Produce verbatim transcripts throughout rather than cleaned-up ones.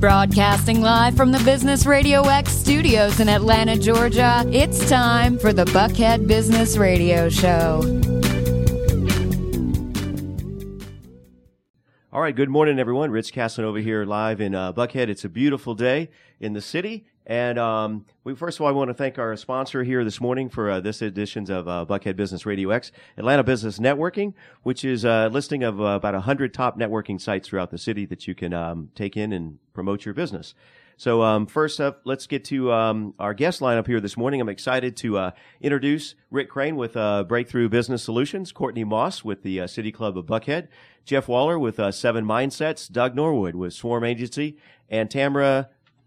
Broadcasting live from the Business Radio X studios in Atlanta, Georgia, it's time for the Buckhead Business Radio Show. All right, good morning, everyone. Rich Casanova here live in uh, Buckhead. It's a beautiful day in the city. And um, we first of all, I want to thank our sponsor here this morning for uh, this edition of uh, Buckhead Business Radio X, Atlanta Business Networking, which is a listing of uh, about one hundred top networking sites throughout the city that you can um, take in and promote your business. So um, first up, let's get to um, our guest lineup here this morning. I'm excited to uh, introduce Rick Crane with uh, Breakthrough Business Solutions, Courtney Moss with the uh, City Club of Buckhead, Jeff Waller with uh, Seven Mindsets, Doug Norwood with Swarm Agency, and Tamara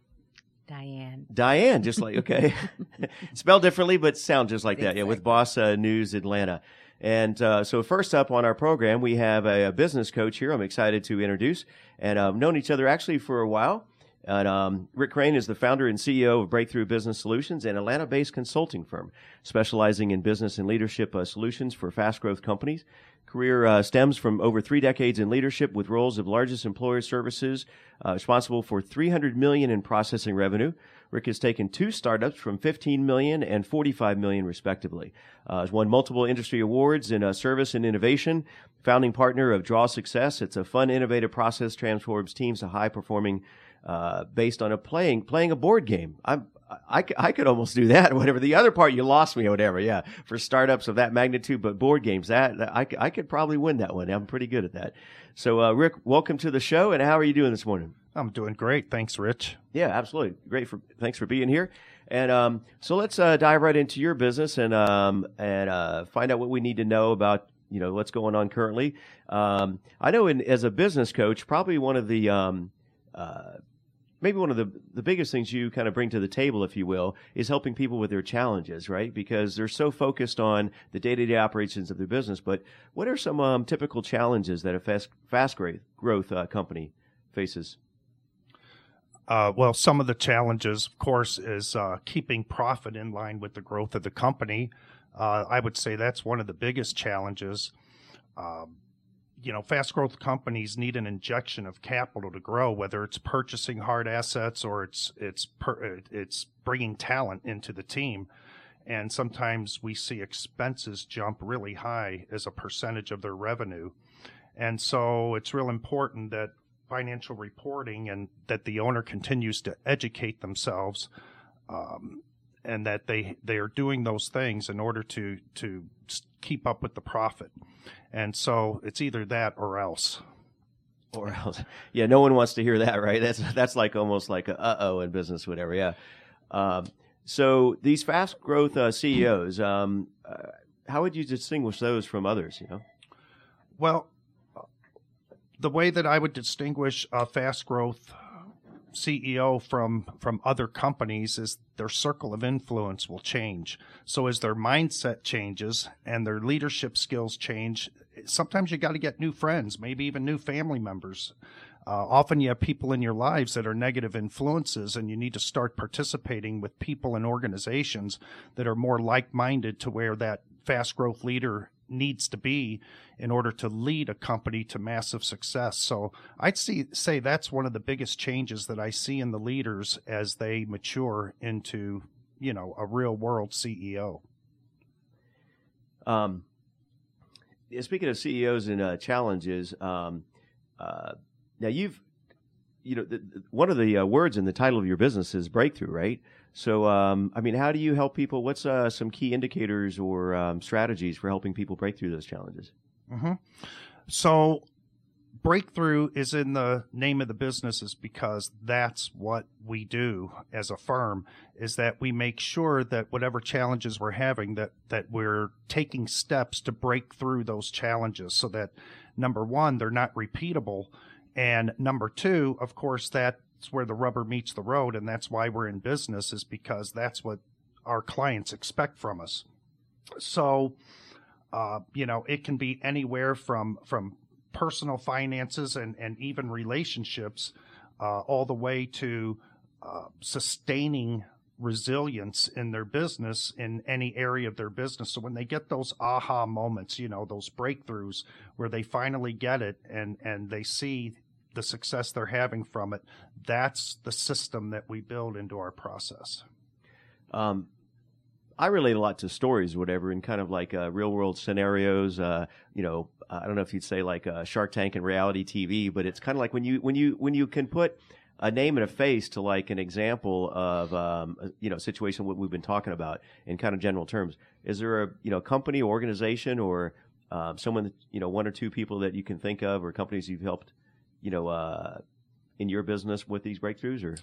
Diane. Diane, just like, okay. Spelled differently, but sound just like that. Yeah, with Boss uh, News Atlanta. And uh, so first up on our program, we have a, a business coach here I'm excited to introduce. And I've uh, known each other actually for a while. And um, Rick Crane is the founder and C E O of Breakthrough Business Solutions, an Atlanta-based consulting firm specializing in business and leadership uh, solutions for fast-growth companies. Career uh, stems from over three decades in leadership with roles of largest employer services, uh, responsible for three hundred million dollars in processing revenue. Rick has taken two startups from fifteen million dollars and forty-five million dollars respectively. Uh, has won multiple industry awards in uh, service and innovation. Founding partner of Draw Success. It's a fun, innovative process transforms teams to high-performing uh, based on a playing playing a board game. I'm I, I could almost do that, whatever. The other part, you lost me or whatever, yeah, for startups of that magnitude, but board games, that, that I, I could probably win that one. I'm pretty good at that. So, uh, Rick, welcome to the show, and how are you doing this morning? I'm doing great. Thanks, Rich. Yeah, absolutely. Great. For Thanks for being here. And um, so let's uh, dive right into your business and um, and uh, find out what we need to know about, you know, what's going on currently. Um, I know in, as a business coach, probably one of the um, uh, maybe one of the, the biggest things you kind of bring to the table, if you will, is helping people with their challenges, right? Because they're so focused on the day-to-day operations of their business. But what are some um, typical challenges that a fast, fast growth uh, company faces? Uh, well, some of the challenges, of course, is uh, keeping profit in line with the growth of the company. Uh, I would say that's one of the biggest challenges. Um, You know, fast growth companies need an injection of capital to grow, whether it's purchasing hard assets or it's it's per, it's bringing talent into the team. And sometimes we see expenses jump really high as a percentage of their revenue. And so it's real important that financial reporting and that the owner continues to educate themselves um, and that they, they are doing those things in order to to keep up with the profit. And so it's either that or else. Or else. Yeah, no one wants to hear that, right? That's that's like almost like a uh-oh in business, whatever, yeah. Um, so these fast growth uh, C E Os, um, uh, how would you distinguish those from others, you know? Well, the way that I would distinguish a fast growth C E O from from other companies is their circle of influence will change. So as their mindset changes and their leadership skills change, sometimes you got to get new friends, maybe even new family members. Uh, often you have people in your lives that are negative influences, and you need to start participating with people and organizations that are more like-minded to where that fast growth leader needs to be in order to lead a company to massive success. So I'd see, say that's one of the biggest changes that I see in the leaders as they mature into, you know, a real world C E O. Um, speaking of C E Os and uh, challenges, um, uh, now you've, you know, the, the, one of the uh, words in the title of your business is breakthrough, right? So, um, I mean, how do you help people? What's uh, some key indicators or um, strategies for helping people break through those challenges? Mm-hmm. So, breakthrough is in the name of the business is because that's what we do as a firm, is that we make sure that whatever challenges we're having, that, that we're taking steps to break through those challenges so that, number one, they're not repeatable. And number two, of course, that it's where the rubber meets the road, and that's why we're in business, is because that's what our clients expect from us. So, uh, you know, it can be anywhere from from personal finances and, and even relationships, uh, all the way to uh, sustaining resilience in their business in any area of their business. So when they get those aha moments, you know, those breakthroughs where they finally get it and, and they see the success they're having from it, that's the system that we build into our process. Um, I relate a lot to stories, whatever, and kind of like uh, real world scenarios. Uh, you know, I don't know if you'd say like uh, Shark Tank and reality T V, but it's kind of like when you when you when you can put a name and a face to like an example of um, a, you know, situation what we've been talking about in kind of general terms. Is there a you know company, organization, or um, someone that, you know one or two people that you can think of, or companies you've helped, you know, uh, in your business with these breakthroughs, or?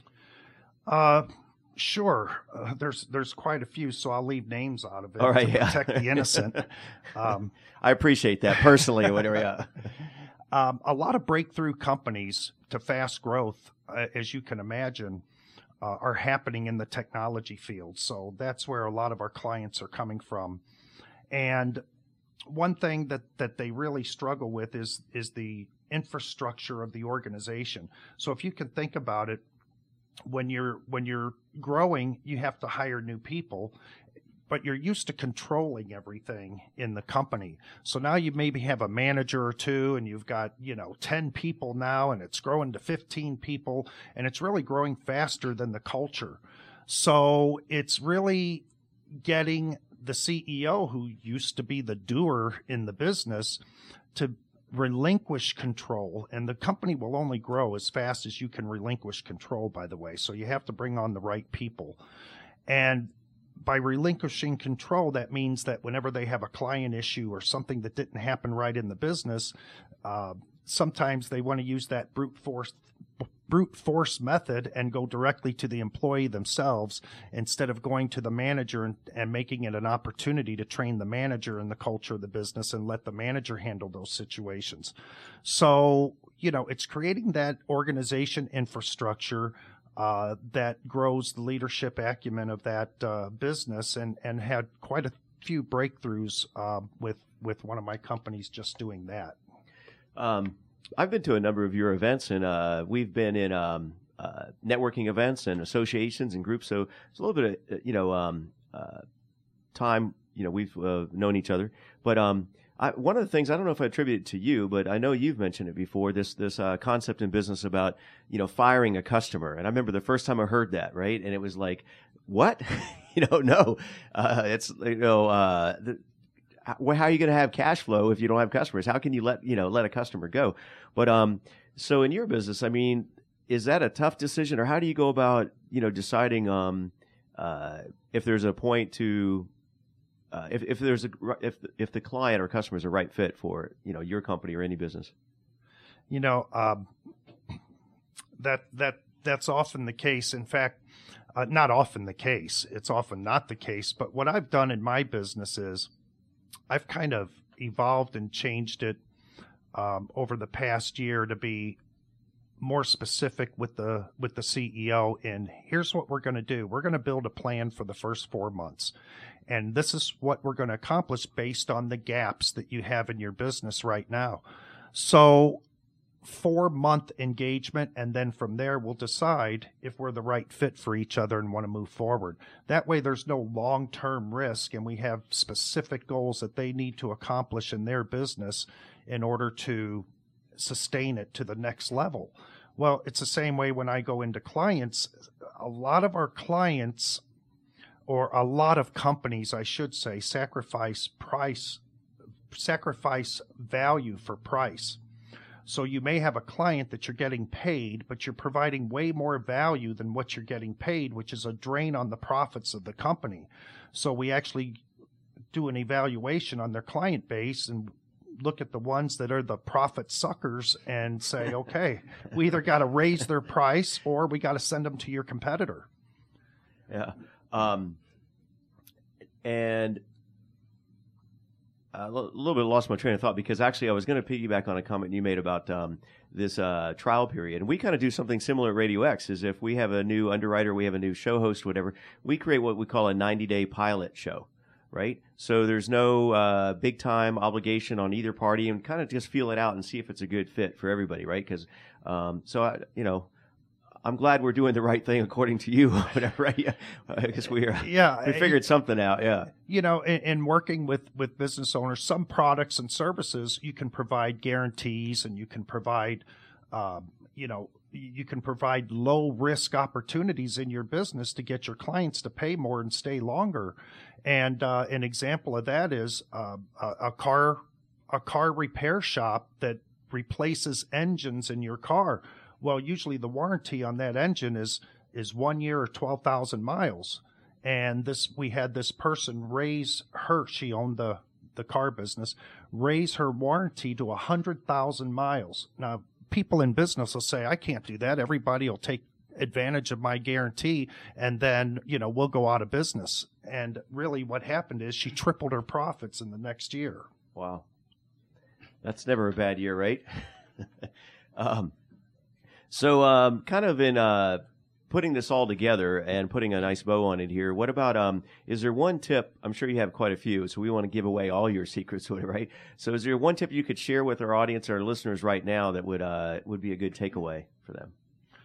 Uh, Sure. Uh, there's there's quite a few, so I'll leave names out of it All right, to yeah. protect the innocent. Um, I appreciate that personally. Whatever. Yeah. um, a lot of breakthrough companies to fast growth, uh, as you can imagine, uh, are happening in the technology field. So that's where a lot of our clients are coming from. And one thing that, that they really struggle with is is the infrastructure of the organization. So if you can think about it, when you're when you're growing, you have to hire new people, but you're used to controlling everything in the company. So now you maybe have a manager or two, and you've got, you know, ten people now, and it's growing to fifteen people, and it's really growing faster than the culture. So it's really getting the C E O, who used to be the doer in the business, to relinquish control, and the company will only grow as fast as you can relinquish control, by the way. So you have to bring on the right people. And by relinquishing control, that means that whenever they have a client issue or something that didn't happen right in the business, uh, sometimes they want to use that brute force brute force method and go directly to the employee themselves instead of going to the manager and, and making it an opportunity to train the manager in the culture of the business and let the manager handle those situations. So, you know, it's creating that organization infrastructure uh, that grows the leadership acumen of that uh, business, and, and had quite a few breakthroughs uh, with, with one of my companies just doing that. Um, I've been to a number of your events, and uh, we've been in um, uh, networking events and associations and groups. So it's a little bit of, you know, um, uh, time, you know, we've uh, known each other. But um, I, one of the things, I don't know if I attribute it to you, but I know you've mentioned it before, this this uh, concept in business about, you know, firing a customer. And I remember the first time I heard that, right? And it was like, what? you know, no. Uh, it's, you know, uh, the, how are you going to have cash flow if you don't have customers? How can you let, you know, let a customer go? But, um, so in your business, I mean, is that a tough decision, or how do you go about, you know, deciding, um, uh, if there's a point to, uh, if, if there's a, if, if the client or customer is a right fit for, you know, your company or any business? You know, um, that, that, that's often the case. In fact, uh, not often the case. It's often not the case. But what I've done in my business is, I've kind of evolved and changed it um, over the past year to be more specific with the with the C E O. And here's what we're going to do. We're going to build a plan for the first four months. And this is what we're going to accomplish based on the gaps that you have in your business right now. So four-month engagement, and then from there we'll decide if we're the right fit for each other and want to move forward. That way there's no long-term risk, and we have specific goals that they need to accomplish in their business in order to sustain it to the next level. Well, it's the same way when I go into clients. A lot of our clients, or a lot of companies, I should say, sacrifice price, sacrifice value for price. So you may have a client that you're getting paid, but you're providing way more value than what you're getting paid, which is a drain on the profits of the company. So we actually do an evaluation on their client base and look at the ones that are the profit suckers and say, okay, we either got to raise their price or we got to send them to your competitor. Yeah. Um, and a little bit lost my train of thought, because actually I was going to piggyback on a comment you made about um, this uh, trial period. And we kind of do something similar at Radio X, is if we have a new underwriter, we have a new show host, whatever, we create what we call a ninety-day pilot show, right? So there's no uh, big-time obligation on either party, and kind of just feel it out and see if it's a good fit for everybody, right? Because, um, so, I, you know, I'm glad we're doing the right thing according to you, whatever, right? Because we are, yeah, we figured something out, yeah. You know, in, in working with, with business owners, some products and services, you can provide guarantees and you can provide uh, you know, you can provide low risk opportunities in your business to get your clients to pay more and stay longer. And uh, an example of that is uh, a, a car a car repair shop that replaces engines in your car. Well, usually the warranty on that engine is is one year or twelve thousand miles. And this, we had this person raise her, she owned the, the car business, raise her warranty to one hundred thousand miles. Now, people in business will say, I can't do that. Everybody will take advantage of my guarantee, and then, you know, we'll go out of business. And really what happened is she tripled her profits in the next year. Wow. That's never a bad year, right? um, so um, kind of in uh, putting this all together and putting a nice bow on it here, what about, um, is there one tip? I'm sure you have quite a few, so we want to give away all your secrets, right? So is there one tip you could share with our audience, our listeners right now, that would uh, would be a good takeaway for them?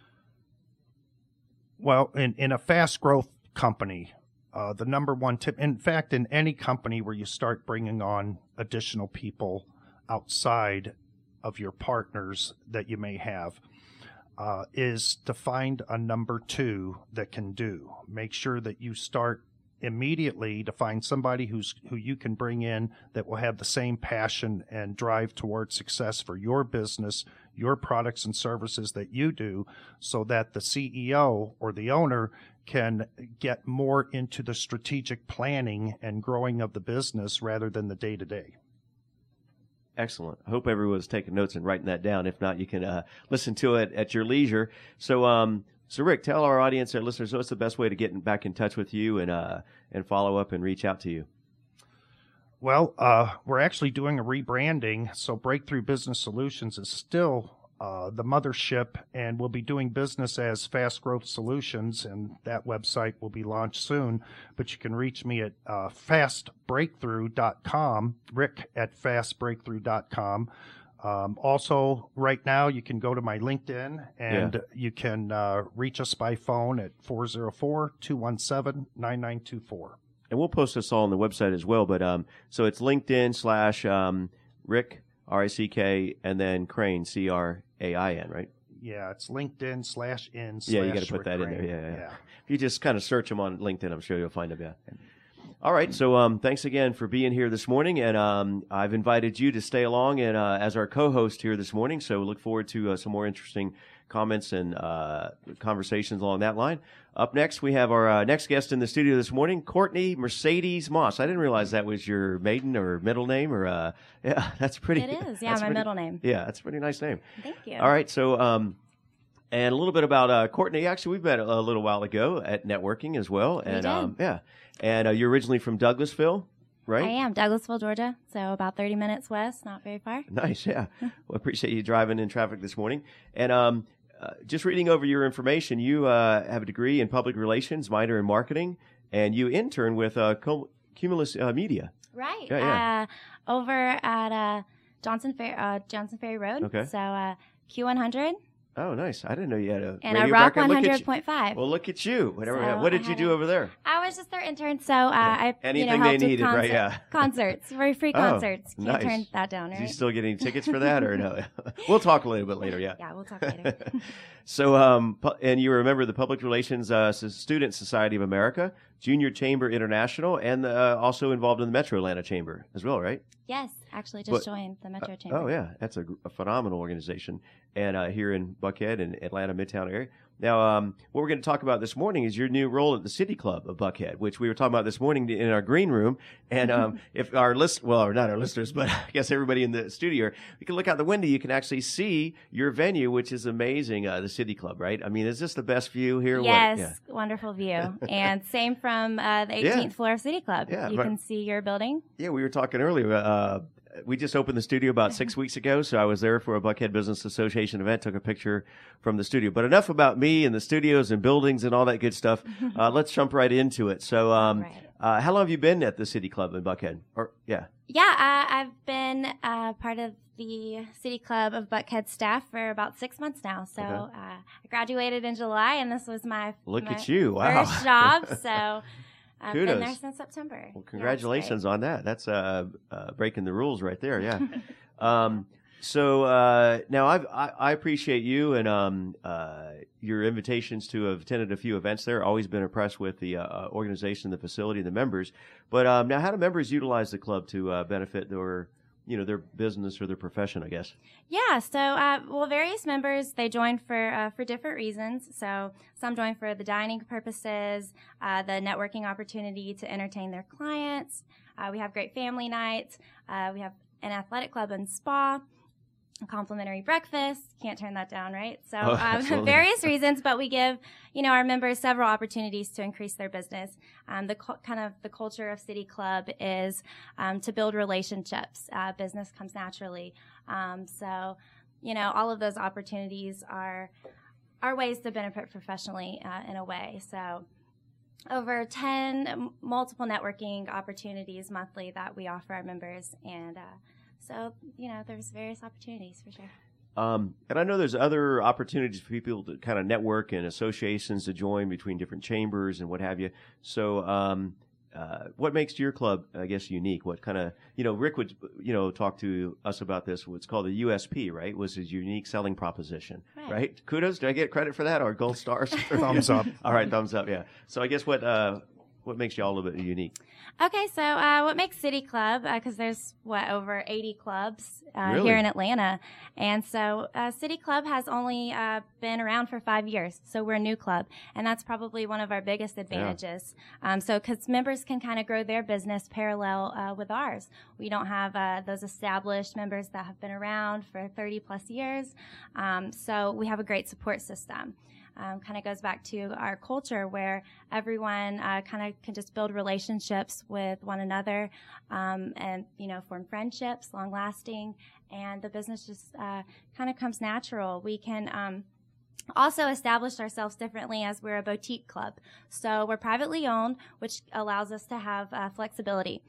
Well, in, in a fast growth company, uh, the number one tip, in fact, in any company where you start bringing on additional people outside of your partners that you may have, uh, is to find a number two that can do. Make sure that you start immediately to find somebody who's who you can bring in that will have the same passion and drive towards success for your business, your products and services that you do, so that the C E O or the owner can get more into the strategic planning and growing of the business rather than the day-to-day. Excellent. I hope everyone's taking notes and writing that down. If not, you can uh, listen to it at your leisure. So, um, so Rick, tell our audience, our listeners, what's the best way to get in, back in touch with you and uh, and follow up and reach out to you? Well, uh, we're actually doing a rebranding, so Breakthrough Business Solutions is still uh, the mothership, and we'll be doing business as Fast Growth Solutions, and that website will be launched soon. But you can reach me at uh, fast breakthrough dot com, Rick at fast breakthrough dot com. Um, also, right now, you can go to my LinkedIn, and yeah. you can uh, reach us by phone at four oh four, two one seven, nine nine two four. And we'll post this all on the website as well. But um, so it's LinkedIn slash um, Rick, R I C K, and then Crain, C R A I N, right? Yeah, it's LinkedIn slash in slash Yeah, you got to put Rick that Crain. in there. Yeah, yeah, yeah. If you just kind of search them on LinkedIn, I'm sure you'll find them. Yeah. All right. So um, thanks again for being here this morning. And um, I've invited you to stay along and uh, as our co-host here this morning. So look forward to uh, some more interesting comments and uh, conversations along that line. Up next, we have our uh, next guest in the studio this morning, Courtney Mercedes Moss. I didn't realize that was your maiden or middle name, or uh, yeah, that's pretty. It is, yeah, my pretty, middle name. Yeah, that's a pretty nice name. Thank you. All right, so um, and a little bit about uh, Courtney. Actually, we've met a little while ago at networking as well, and we did. um, yeah, and uh, you're originally from Douglasville, right? I am Douglasville, Georgia, so about thirty minutes west, not very far. Nice, yeah. Well, appreciate you driving in traffic this morning, and um. Uh, just reading over your information, you uh, have a degree in public relations, minor in marketing, and you intern with uh, Cumulus uh, Media. Right. Yeah, yeah. Uh, over at uh, Johnson Ferry, uh, Johnson Ferry Road. Okay. So uh, Q one hundred. Oh, nice. I didn't know you had a And radio a Rock background. one hundred point five. Well, look at you. Whatever. So what did I you do a, over there? I was just their intern, so uh, I Anything you know, helped they needed, with concert, right? Yeah. Concerts, very free Oh, concerts. Can't nice. turn that down, right? Do you still get any tickets for that, or no? We'll talk a little bit later. Yeah. Yeah, we'll talk later. So, um, pu- and you remember the Public Relations uh, Student Society of America, Junior Chamber International, and uh, also involved in the Metro Atlanta Chamber as well, right? Yes, actually just But- joined the Metro Chamber. Oh, yeah. That's a, gr- a phenomenal organization. And uh, here in Buckhead and Atlanta Midtown area. Now, um, what we're going to talk about this morning is your new role at the City Club of Buckhead, which we were talking about this morning in our green room. And um, if our list, well, or not our listeners, but I guess everybody in the studio, you can look out the window, you can actually see your venue, which is amazing, uh, the City Club, right? I mean, is this the best view here? Yes, What? Yeah. wonderful view. And same from uh, the Yeah. eighteenth floor of City Club. Yeah, you but- can see your building. Yeah, we were talking earlier. Uh, we just opened the studio about six weeks ago, so I was there for a Buckhead Business Association event, took a picture from the studio. But enough about me and the studios and buildings and all that good stuff. Uh, let's jump right into it. So, um, Right. uh, how long have you been at the City Club in Buckhead? Or yeah, Yeah, uh, I've been uh, part of the City Club of Buckhead staff for about six months now. So Okay. uh, I graduated in July, and this was my, Look my at you. Wow. first job. So I've Kudos. been there since September. well, Yeah, it's congratulations on that. That's uh, uh, breaking the rules right there. Yeah. um, So uh, now I've, I I appreciate you and um uh your invitations to have attended a few events there. Always been impressed with the uh, organization, the facility, and the members. But um, now, how do members utilize the club to uh, benefit their you know their business or their profession? I guess. Yeah. So uh, well, various members they join for uh, for different reasons. So some join for the dining purposes, uh, the networking opportunity to entertain their clients. Uh, we have great family nights. Uh, we have an athletic club and spa. A complimentary breakfast. Can't turn that down, right? So oh, um, various reasons, but we give, you know, our members several opportunities to increase their business. Um, the co- kind of the culture of City Club is um, to build relationships. Uh, business comes naturally. Um, so, you know, all of those opportunities are are ways to benefit professionally uh, in a way. So over ten multiple networking opportunities monthly that we offer our members, and uh, so, you know, there's various opportunities for sure. Um, and I know there's other opportunities for people to kind of network and associations to join between different chambers and what have you. So, um, uh, what makes your club, I guess, unique? What kind of, you know, Rick would, you know, talk to us about this. What's called the U S P, right? Was his unique selling proposition, right? right? Kudos. Did I get credit for that or gold stars? Thumbs up. All right, thumbs up. Yeah. So I guess what uh, what makes y'all a little bit unique? Okay, so uh, what makes City Club, because uh, there's, what, over eighty clubs uh, really? here in Atlanta. And so uh, City Club has only uh, been around for five years, so we're a new club. And that's probably one of our biggest advantages. Yeah. Um, so because members can kind of grow their business parallel uh, with ours. We don't have uh, those established members that have been around for thirty plus years. Um, so we have a great support system. Um, kind of goes back to our culture where everyone uh, kind of can just build relationships with one another um, and, you know, form friendships, long lasting, and the business just uh, kind of comes natural. We can um, also establish ourselves differently as we're a boutique club. So we're privately owned, which allows us to have uh, flexibility.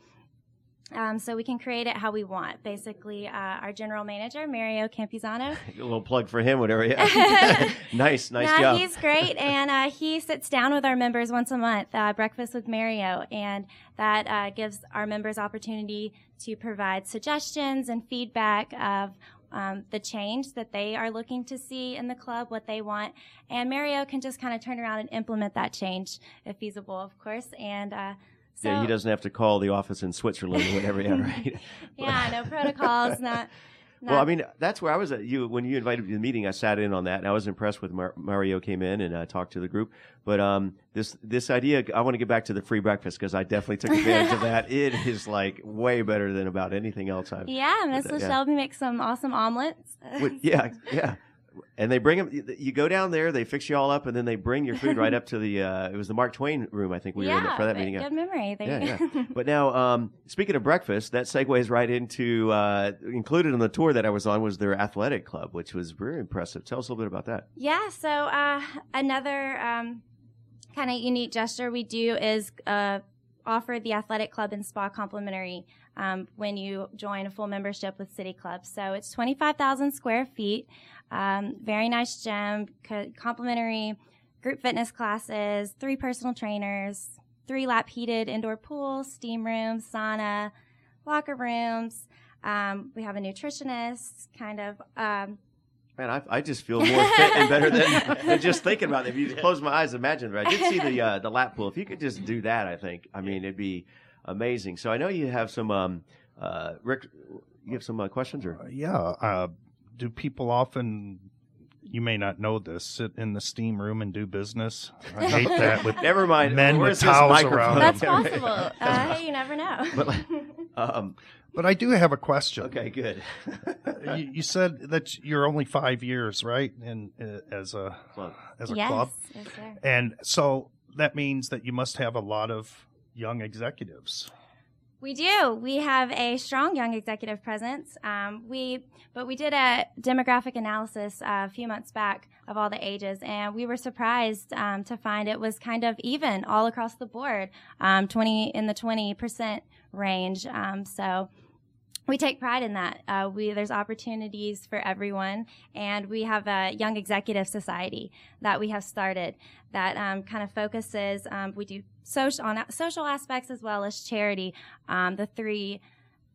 Um, so we can create it how we want. Basically, uh, our general manager, Mario Campuzano. A little plug for him, whatever. Yeah. nice, nice nah, job. He's great, and uh, he sits down with our members once a month, uh, breakfast with Mario, and that uh, gives our members opportunity to provide suggestions and feedback of um, the change that they are looking to see in the club, what they want, and Mario can just kind of turn around and implement that change, if feasible, of course, and uh, So, yeah, he doesn't have to call the office in Switzerland or whatever. Yeah, right. yeah, no protocols. Not, not. Well, I mean, that's where I was at. You when you invited me to the meeting, I sat in on that, and I was impressed with Mar- Mario came in and uh, talked to the group. But um, this this idea, I want to get back to the free breakfast because I definitely took advantage of that. It is like way better than about anything else I've. Yeah, Miss Yeah. Shelby makes some awesome omelets. Well, yeah, yeah. And they bring them, you go down there, they fix you all up, and then they bring your food right up to the, uh, it was the Mark Twain room, I think we yeah, were in for that meeting. Good memory. There yeah, you yeah. But now, um, speaking of breakfast, that segues right into, uh, included in the tour that I was on was their athletic club, which was very impressive. Tell us a little bit about that. Yeah, so uh, another um, kind of unique gesture we do is uh, offer the athletic club and spa complimentary um, when you join a full membership with City Club. So it's twenty-five thousand square feet. Um, very nice gym, co- complimentary group fitness classes, three personal trainers, three lap heated indoor pools, steam rooms, sauna, locker rooms. Um, we have a nutritionist, kind of. Um, Man, I, I just feel more fit and better than, than just thinking about it. If you just close my eyes, imagine. But I did see the uh, the lap pool. If you could just do that, I think. I mean, it'd be amazing. So I know you have some, um, uh, Rick. You have some uh, questions, or Uh, yeah. Uh, do people often, you may not know this, sit in the steam room and do business? I hate that. With never mind. Men Where's with this towels microphone? around. that's possible. Uh, hey, you never know. But, um, But I do have a question. okay, good. you, you said that you're only five years, right? In uh, as a Club. as a yes, club, yes, sir. and so that means that you must have a lot of young executives. We do. We have a strong young executive presence. Um, we, but we did a demographic analysis uh, a few months back of all the ages, and we were surprised um, to find it was kind of even all across the board, um, twenty in the twenty percent range. Um, so we take pride in that. Uh, we there's opportunities for everyone, and we have a young executive society that we have started that um, kind of focuses. Um, we do social on social aspects as well as charity. Um, the three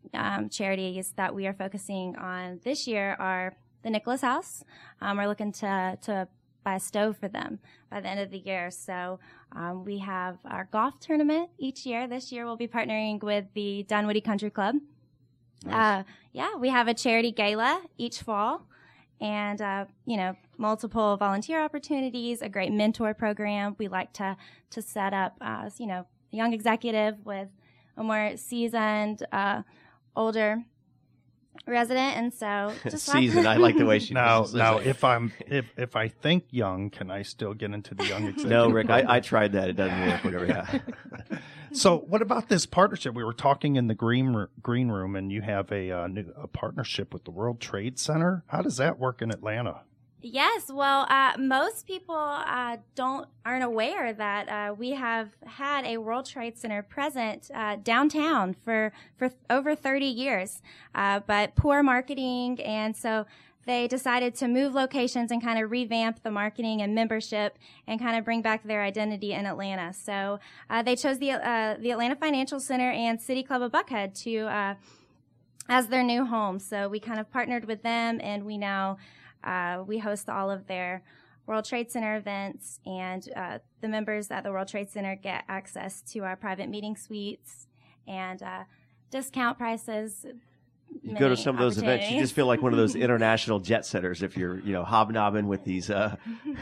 um, charities that we are focusing on this year are the Nicholas House. Um, we're looking to, to buy a stove for them by the end of the year. So um, we have our golf tournament each year. This year we'll be partnering with the Dunwoody Country Club. Nice. Uh, yeah, we have a charity gala each fall, and uh, you know, multiple volunteer opportunities, a great mentor program. We like to to set up, uh, you know, a young executive with a more seasoned, uh, older resident, and so just seasoned. I like the way she now. says Now, it. if I'm if if I think young, can I still get into the young executive? No, Rick, I, I tried that. It doesn't work. Whatever. Yeah. So, what about this partnership? We were talking in the green green room, and you have a, uh, new, a partnership with the World Trade Center. How does that work in Atlanta? Yes, well, uh, most people uh, don't aren't aware that uh, we have had a World Trade Center present uh, downtown for for over thirty years, uh, but poor marketing, and so they decided to move locations and kind of revamp the marketing and membership and kind of bring back their identity in Atlanta. So uh, they chose the uh, the Atlanta Financial Center and City Club of Buckhead to uh, as their new home. So we kind of partnered with them, and we now uh, we host all of their World Trade Center events, and uh, the members at the World Trade Center get access to our private meeting suites and uh, discount prices. You go to some of those events, you just feel like one of those international jet setters if you're, you know, hobnobbing with these uh,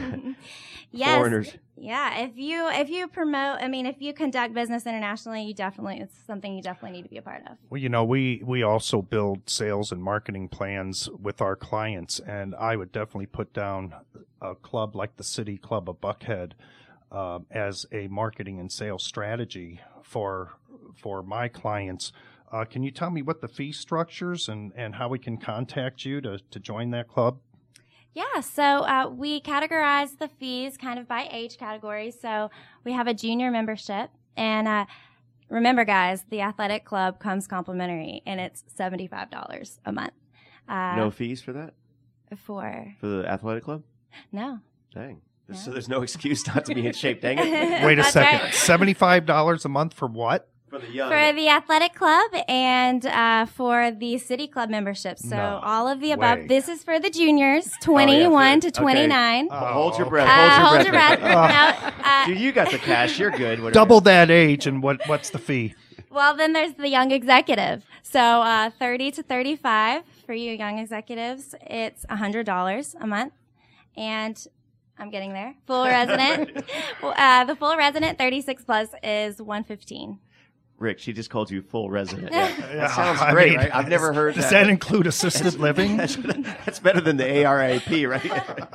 yes. foreigners. Yeah, if you if you promote, I mean, if you conduct business internationally, you definitely it's something you definitely need to be a part of. Well, you know, we we also build sales and marketing plans with our clients, and I would definitely put down a club like the City Club of Buckhead uh, as a marketing and sales strategy for for my clients. Uh, can you tell me what the fee structures and, and how we can contact you to, to join that club? Yeah, so uh, we categorize the fees kind of by age category. So we have a junior membership. And uh, remember, guys, the athletic club comes complimentary, and it's seventy-five dollars a month. Uh, no fees for that? For? For the athletic club? No. Dang. No. So there's no excuse not to be in shape, dang it. Wait a That's second. right. seventy-five dollars a month for what? For the young. For the athletic club and uh, for the city club membership. So No all of the above. way. This is for the juniors, twenty-one for- to twenty-nine. okay. Well, hold your Oh, breath. Uh, Hold hold your your breath. breath. Now, uh, Dude, you got the cash. You're good. Whatever. Double that age, and what what's the fee? well, then there's the young executive. So uh, thirty to thirty-five for you young executives, it's one hundred dollars a month. And I'm getting there. Full resident. uh, the full resident, thirty-six plus, is one hundred fifteen dollars. Rick, she just called you full resident. Yeah. Yeah, That sounds I great, mean, right? I've never heard Does that. that include assisted living? That's, that's better than the A R A P, right?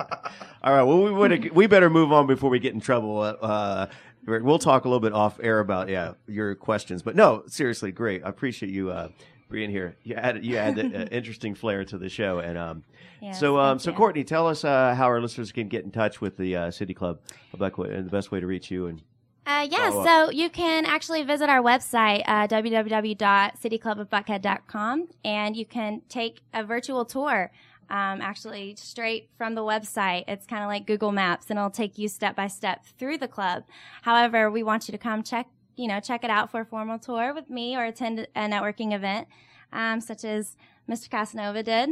All right. Well, we would we better move on before we get in trouble. Uh, Rick, we'll talk a little bit off air about yeah your questions, but no, seriously, great. I appreciate you uh, being here. You add you add an uh, interesting flair to the show, and um, Yes, so um, thank so you. Courtney, tell us uh, how our listeners can get in touch with the uh, City Club of Buckhead and the best way to reach you. And Uh, yeah, Follow so you can actually visit our website, uh, w w w dot city club of buckhead dot com, and you can take a virtual tour, um, actually straight from the website. It's kind of like Google Maps, and it'll take you step by step through the club. However, we want you to come check, you know, check it out for a formal tour with me or attend a networking event, um, such as Mister Casanova did.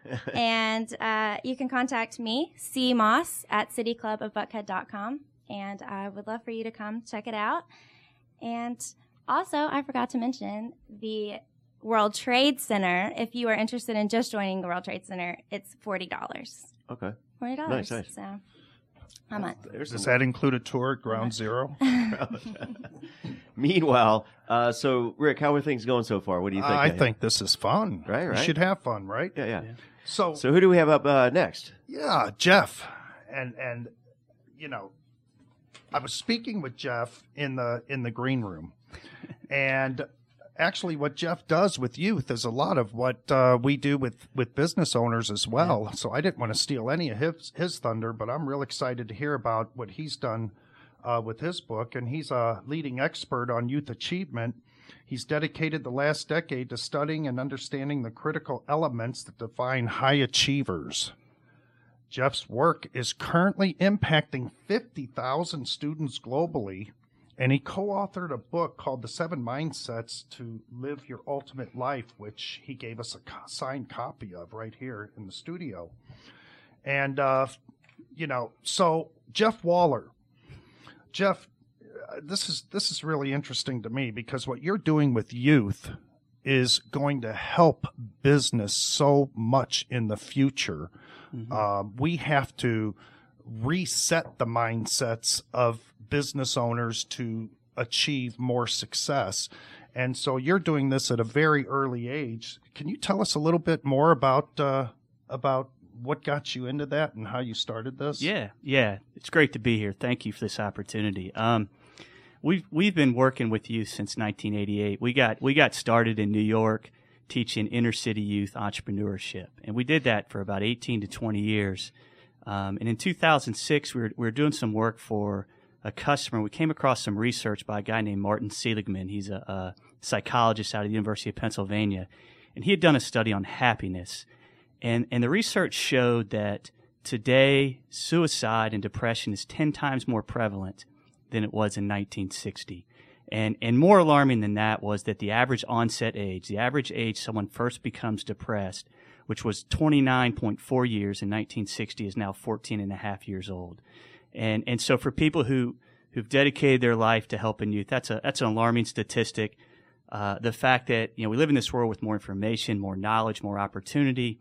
And uh, you can contact me, C. Moss, at city club of buckhead dot com. And I would love for you to come check it out. And also, I forgot to mention the World Trade Center. If you are interested in just joining the World Trade Center, it's forty dollars. okay, forty dollars. Nice, nice. So, a month. there's Does some- that include a tour at Ground Zero? Meanwhile, uh, so Rick, how are things going so far? What do you think? I think this is fun. Right, right. We should have fun, right? Yeah, yeah. So, So who do we have up uh, next? yeah, Jeff, and and you know, I was speaking with Jeff in the in the green room, and actually, what Jeff does with youth is a lot of what uh, we do with, with business owners as well. Yeah. So I didn't want to steal any of his his thunder, but I'm real excited to hear about what he's done uh, with his book. And he's a leading expert on youth achievement. He's dedicated the last decade to studying and understanding the critical elements that define high achievers. Jeff's work is currently impacting fifty thousand students globally And he co-authored a book called The Seven Mindsets to Live Your Ultimate Life, which he gave us a co- signed copy of right here in the studio. And, uh, you know, so Jeff Waller. Jeff, uh, this is this is really interesting to me because what you're doing with youth is going to help business so much in the future. Mm-hmm. Uh, we have to reset the mindsets of business owners to achieve more success. And so you're doing this at a very early age. Can you tell us a little bit more about uh, about what got you into that and how you started this? Yeah, yeah. It's great to be here. Thank you for this opportunity. Um, we've we've been working with youth since nineteen eighty-eight. We got we got started in New York teaching inner city youth entrepreneurship, and we did that for about eighteen to twenty years. Um, and in two thousand six, we were, we were doing some work for a customer. We came across some research by a guy named Martin Seligman. He's a, a psychologist out of the University of Pennsylvania, and he had done a study on happiness. And and the research showed that today suicide and depression is ten times more prevalent than it was in nineteen sixty. And and more alarming than that was that the average onset age, the average age someone first becomes depressed, which was twenty-nine point four years in nineteen sixty, is now fourteen and a half years old. And and so for people who, who've dedicated their life to helping youth, that's a that's an alarming statistic. Uh, the fact that, you know, we live in this world with more information, more knowledge, more opportunity,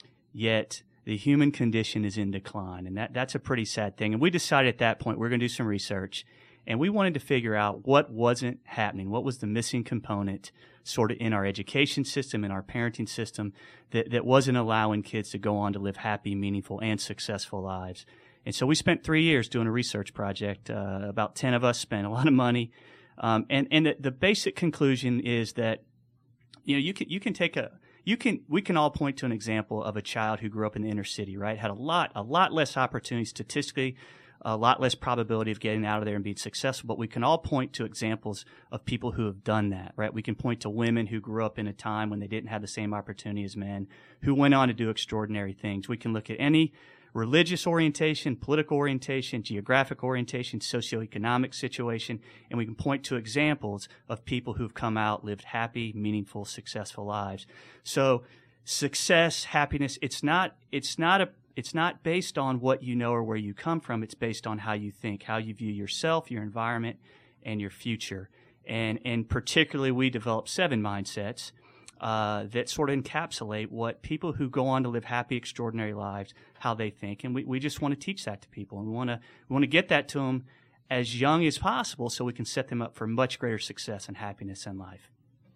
yet the human condition is in decline. And that, that's a pretty sad thing. And we decided at that point we're going to do some research, and we wanted to figure out what wasn't happening, what was the missing component sort of in our education system, in our parenting system, that, that wasn't allowing kids to go on to live happy, meaningful, and successful lives. And so we spent three years doing a research project. Uh, about ten of us spent a lot of money. Um, and and the, the basic conclusion is that, you know, you can you can take a You can, we can all point to an example of a child who grew up in the inner city, right? Had a lot, a lot less opportunity statistically, a lot less probability of getting out of there and being successful. But we can all point to examples of people who have done that, right? We can point to women who grew up in a time when they didn't have the same opportunity as men, who went on to do extraordinary things. We can look at any religious orientation, political orientation, geographic orientation, socioeconomic situation, and we can point to examples of people who've come out, lived happy, meaningful, successful lives. So success, happiness, it's not, it's not a, it's not based on what you know or where you come from. It's based on how you think, how you view yourself, your environment, and your future. And, and particularly we developed seven mindsets Uh, that sort of encapsulate what people who go on to live happy, extraordinary lives, how they think. And we, we just want to teach that to people. And we want to we want to get that to them as young as possible so we can set them up for much greater success and happiness in life.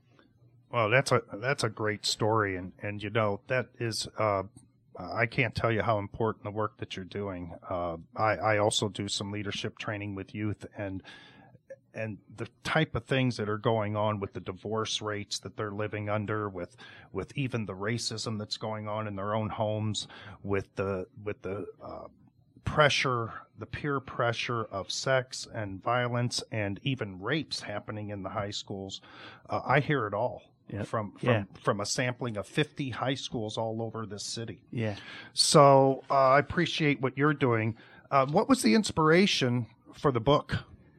Well, that's a that's a great story. And, and you know, that is, uh, I can't tell you how important the work that you're doing. Uh, I, I also do some leadership training with youth, and and the type of things that are going on with the divorce rates that they're living under, with with even the racism that's going on in their own homes, with the with the uh, pressure, the peer pressure of sex and violence, and even rapes happening in the high schools. Uh, I hear it all. Yep. From from, yeah. from a sampling of fifty high schools all over this city. Yeah. So uh, I appreciate what you're doing. Uh, what was the inspiration for the book?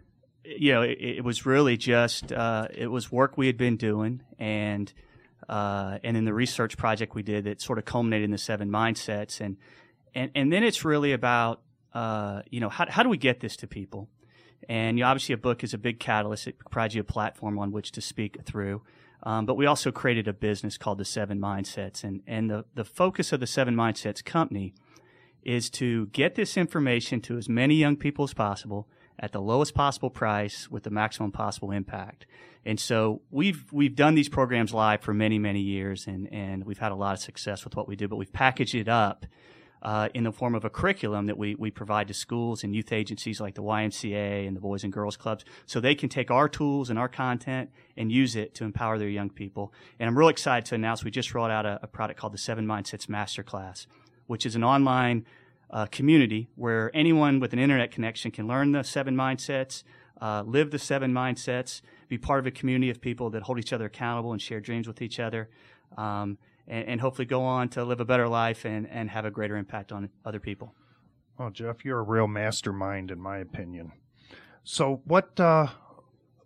You know, it, it was really just, uh, it was work we had been doing, and uh, and in the research project we did that sort of culminated in the seven mindsets. And and, and then it's really about, uh, you know, how, how do we get this to people? And you know, obviously a book is a big catalyst. It provides you a platform on which to speak through. Um, but we also created a business called the Seven Mindsets. And, and the, the focus of the Seven Mindsets company is to get this information to as many young people as possible at the lowest possible price with the maximum possible impact. And so we've we've done these programs live for many, many years, and, and we've had a lot of success with what we do, but we've packaged it up uh, in the form of a curriculum that we, we provide to schools and youth agencies like the Y M C A and the Boys and Girls Clubs, so they can take our tools and our content and use it to empower their young people. And I'm really excited to announce we just rolled out a, a product called the Seven Mindsets Masterclass, which is an online Uh, community where anyone with an internet connection can learn the seven mindsets, uh, live the seven mindsets, be part of a community of people that hold each other accountable and share dreams with each other, um, and, and hopefully go on to live a better life and, and have a greater impact on other people. Well, Jeff, you're a real mastermind in my opinion. So what uh,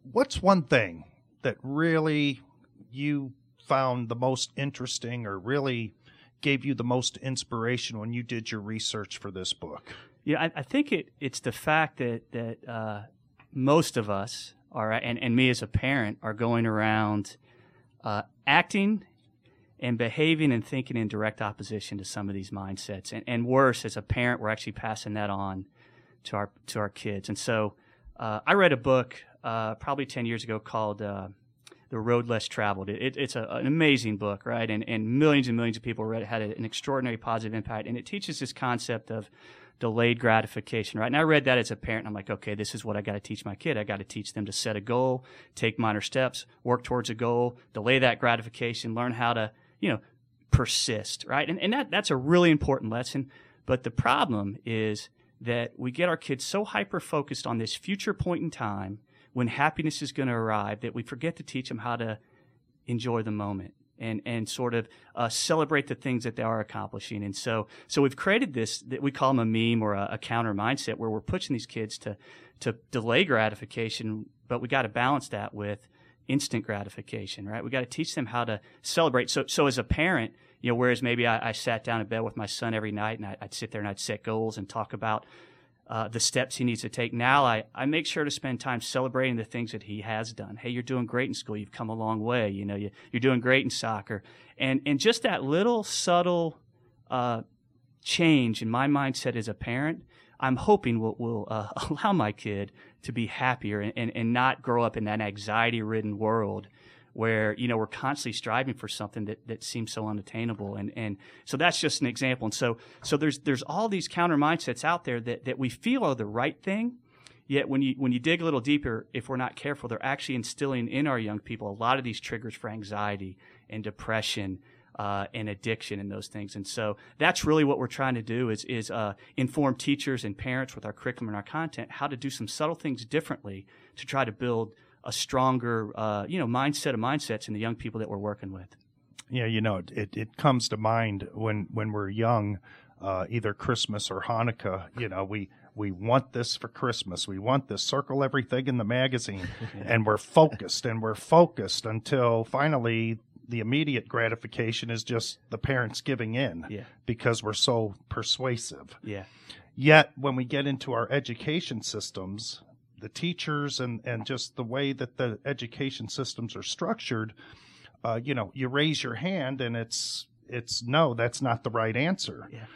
what's one thing that really you found the most interesting or really gave you the most inspiration when you did your research for this book? Yeah, I, I think it, it's the fact that, that uh, most of us are, and, and me as a parent, are going around uh, acting and behaving and thinking in direct opposition to some of these mindsets. And, and worse, as a parent, we're actually passing that on to our to our kids. And so uh, I read a book uh, probably ten years ago called uh, The Road Less Traveled. It, it, it's a, an amazing book, right? And, and millions and millions of people read it, had an extraordinary positive impact. And it teaches this concept of delayed gratification, right? And I read that as a parent, and I'm like, okay, this is what I got to teach my kid. I got to teach them to set a goal, take minor steps, work towards a goal, delay that gratification, learn how to, you know, persist, right? And, and that, that's a really important lesson. But the problem is that we get our kids so hyper-focused on this future point in time when happiness is going to arrive that we forget to teach them how to enjoy the moment and, and sort of uh, celebrate the things that they are accomplishing. And so so we've created this, that we call them a meme or a, a counter mindset, where we're pushing these kids to, to delay gratification, but we got to balance that with instant gratification, right? We got to teach them how to celebrate. So so as a parent, you know, whereas maybe I, I sat down in bed with my son every night and I, I'd sit there and I'd set goals and talk about uh, the steps he needs to take. Now I, I make sure to spend time celebrating the things that he has done. Hey, you're doing great in school. You've come a long way. You know, you, you're doing great in soccer. And, and just that little subtle uh, change in my mindset as a parent, I'm hoping will, will uh, allow my kid to be happier and, and, and not grow up in that anxiety-ridden world where, you know, we're constantly striving for something that, that seems so unattainable. And, and so that's just an example. And so so there's there's all these counter mindsets out there that, that we feel are the right thing, yet when you when you dig a little deeper, if we're not careful, they're actually instilling in our young people a lot of these triggers for anxiety and depression uh, and addiction and those things. And so that's really what we're trying to do is, is uh, inform teachers and parents with our curriculum and our content how to do some subtle things differently to try to build a stronger, uh, you know, mindset of mindsets in the young people that we're working with. Yeah, you know, it, it comes to mind when, when we're young, uh, either Christmas or Hanukkah, you know, we, we want this for Christmas. We want this, circle everything in the magazine. Yeah. And we're focused and we're focused until finally the immediate gratification is just the parents giving in yeah. because we're so persuasive. Yeah. Yet when we get into our education systems, the teachers and, and just the way that the education systems are structured, uh, you know, you raise your hand and it's, it's no, that's not the right answer. Yeah.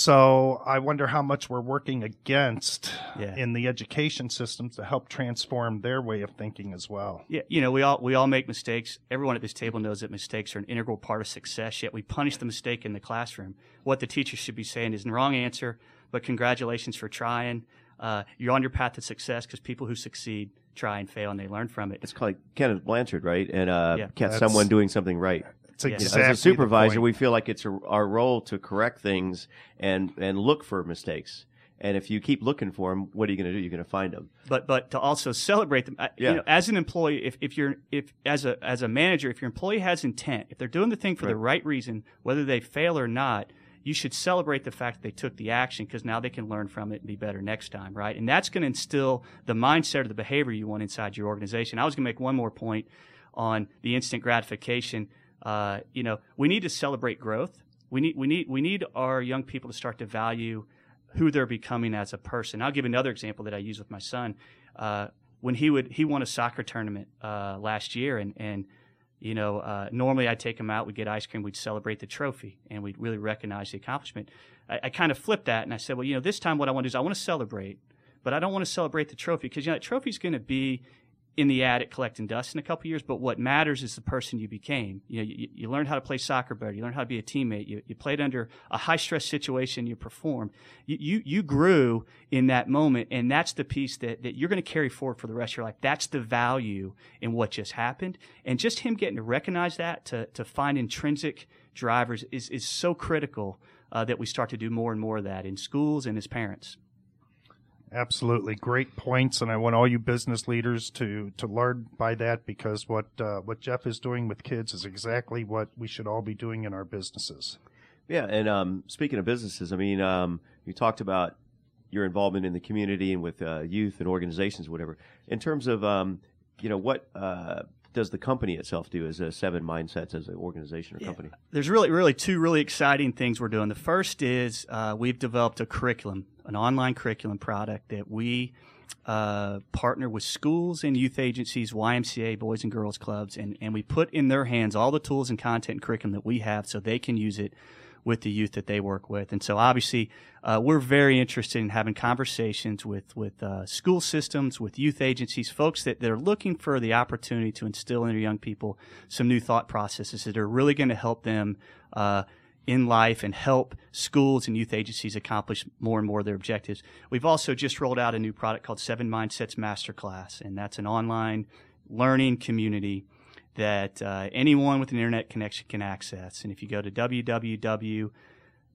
So I wonder how much we're working against yeah. in the education systems to help transform their way of thinking as well. Yeah, you know, we all we all make mistakes. Everyone at this table knows that mistakes are an integral part of success, yet we punish the mistake in the classroom. What the teacher should be saying is the wrong answer, but congratulations for trying. Uh, you're on your path to success because people who succeed try and fail and they learn from it. It's called Kenneth Blanchard, right? And uh, Yeah. catch That's- someone doing something right. It's You know, exactly as a supervisor, the we point. feel like it's a, our role to correct things and, and look for mistakes. And if you keep looking for them, what are you going to do? You're going to find them. But but to also celebrate them, I- Yeah. you know, as an employee, if, if you're if as a as a manager, if your employee has intent, if they're doing the thing for the right reason, whether they fail or not, you should celebrate the fact that they took the action because now they can learn from it and be better next time, right? And that's going to instill the mindset or the behavior you want inside your organization. I was going to make one more point on the instant gratification. Uh, you know, we need to celebrate growth. We need we need we need our young people to start to value who they're becoming as a person. I'll give another example that I use with my son. Uh, when he would he won a soccer tournament uh, last year, and and you know uh, normally I'd take him out, we'd get ice cream, we'd celebrate the trophy, and we'd really recognize the accomplishment. I, I kind of flipped that, and I said, well, you know, this time what I want to do is I want to celebrate, but I don't want to celebrate the trophy because you know that trophy's going to be in the attic collecting dust in a couple of years, but what matters is the person you became. You know, you, you learned how to play soccer better. You learned how to be a teammate. You, you played under a high-stress situation. You performed. You, you, you grew in that moment, and that's the piece that, that you're going to carry forward for the rest of your life. That's the value in what just happened. And just him getting to recognize that, to, to find intrinsic drivers is, is so critical uh, that we start to do more and more of that in schools and as parents. Absolutely. Great points. And I want all you business leaders to, to learn by that because what, uh, what Jeff is doing with kids is exactly what we should all be doing in our businesses. Yeah, and um, speaking of businesses, I mean, um, you talked about your involvement in the community and with uh, youth and organizations, whatever. In terms of um, you know, what uh, does the company itself do as a Seven Mindsets as an organization or yeah. company? There's really, really two really exciting things we're doing. The first is uh, we've developed a curriculum, an online curriculum product that we uh, partner with schools and youth agencies, Y M C A, Boys and Girls Clubs, and, and we put in their hands all the tools and content and curriculum that we have so they can use it with the youth that they work with. And so obviously uh, we're very interested in having conversations with, with uh, school systems, with youth agencies, folks that, that are looking for the opportunity to instill in their young people some new thought processes that are really going to help them uh, in life and help schools and youth agencies accomplish more and more of their objectives. We've also just rolled out a new product called Seven Mindsets Masterclass, and that's an online learning community that uh, anyone with an internet connection can access. And if you go to w w w dot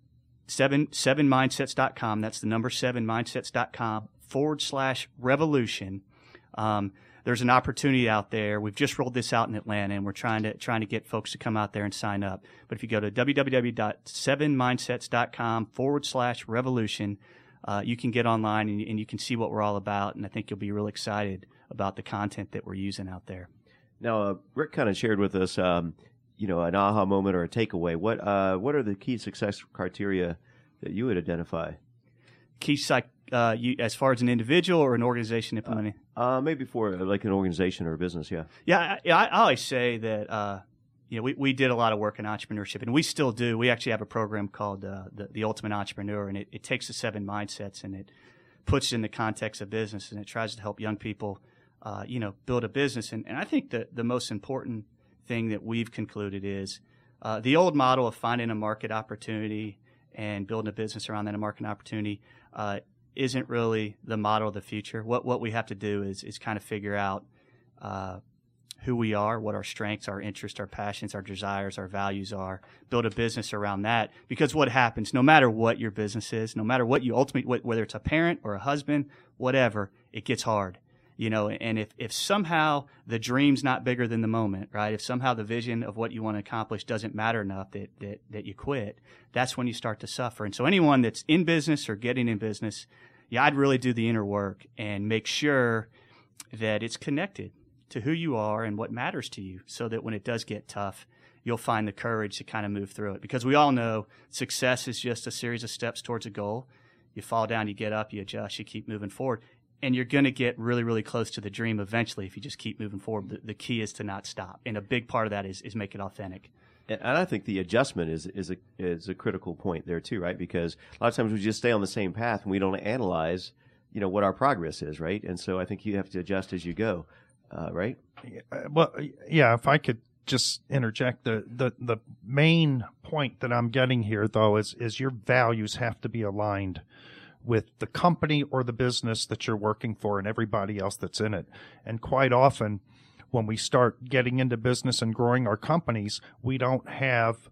seven mindsets dot com, that's the number seven mindsets dot com forward slash revolution, um, there's an opportunity out there. We've just rolled this out in Atlanta, and we're trying to trying to get folks to come out there and sign up. But if you go to w w w dot seven mindsets dot com forward slash revolution, uh, you can get online and, and you can see what we're all about. And I think you'll be real excited about the content that we're using out there. Now, uh, Rick kind of shared with us, um, you know, an aha moment or a takeaway. What uh, what are the key success criteria that you would identify? Key psych, uh, you, as far as an individual or an organization implementing? Uh, uh, maybe for uh, like an organization or a business, yeah. Yeah, I, I always say that, uh, you know, we, we did a lot of work in entrepreneurship, and we still do. We actually have a program called uh, the, the Ultimate Entrepreneur, and it, it takes the seven mindsets and it puts it in the context of business, and it tries to help young people Uh, you know, build a business. And, and I think that the most important thing that we've concluded is uh, the old model of finding a market opportunity and building a business around that market opportunity uh, isn't really the model of the future. What what we have to do is is kind of figure out uh, who we are, what our strengths, our interests, our passions, our desires, our values are, build a business around that. Because what happens, no matter what your business is, no matter what you ultimately, whether it's a parent or a husband, whatever, it gets hard. You know, and if, if somehow the dream's not bigger than the moment, right? If somehow the vision of what you want to accomplish doesn't matter enough that, that, that you quit, that's when you start to suffer. And so anyone that's in business or getting in business, yeah, I'd really do the inner work and make sure that it's connected to who you are and what matters to you so that when it does get tough, you'll find the courage to kind of move through it. Because we all know success is just a series of steps towards a goal. You fall down, you get up, you adjust, you keep moving forward. And you're going to get really, really close to the dream eventually if you just keep moving forward. The, the key is to not stop. And a big part of that is, is make it authentic. And I think the adjustment is is a is a critical point there too, right? Because a lot of times we just stay on the same path and we don't analyze, you know, what our progress is, right? And so I think you have to adjust as you go, uh, right? Well, yeah. If I could just interject, the, the the main point that I'm getting here, though, is is your values have to be aligned with the company or the business that you're working for and everybody else that's in it. And quite often, when we start getting into business and growing our companies, we don't have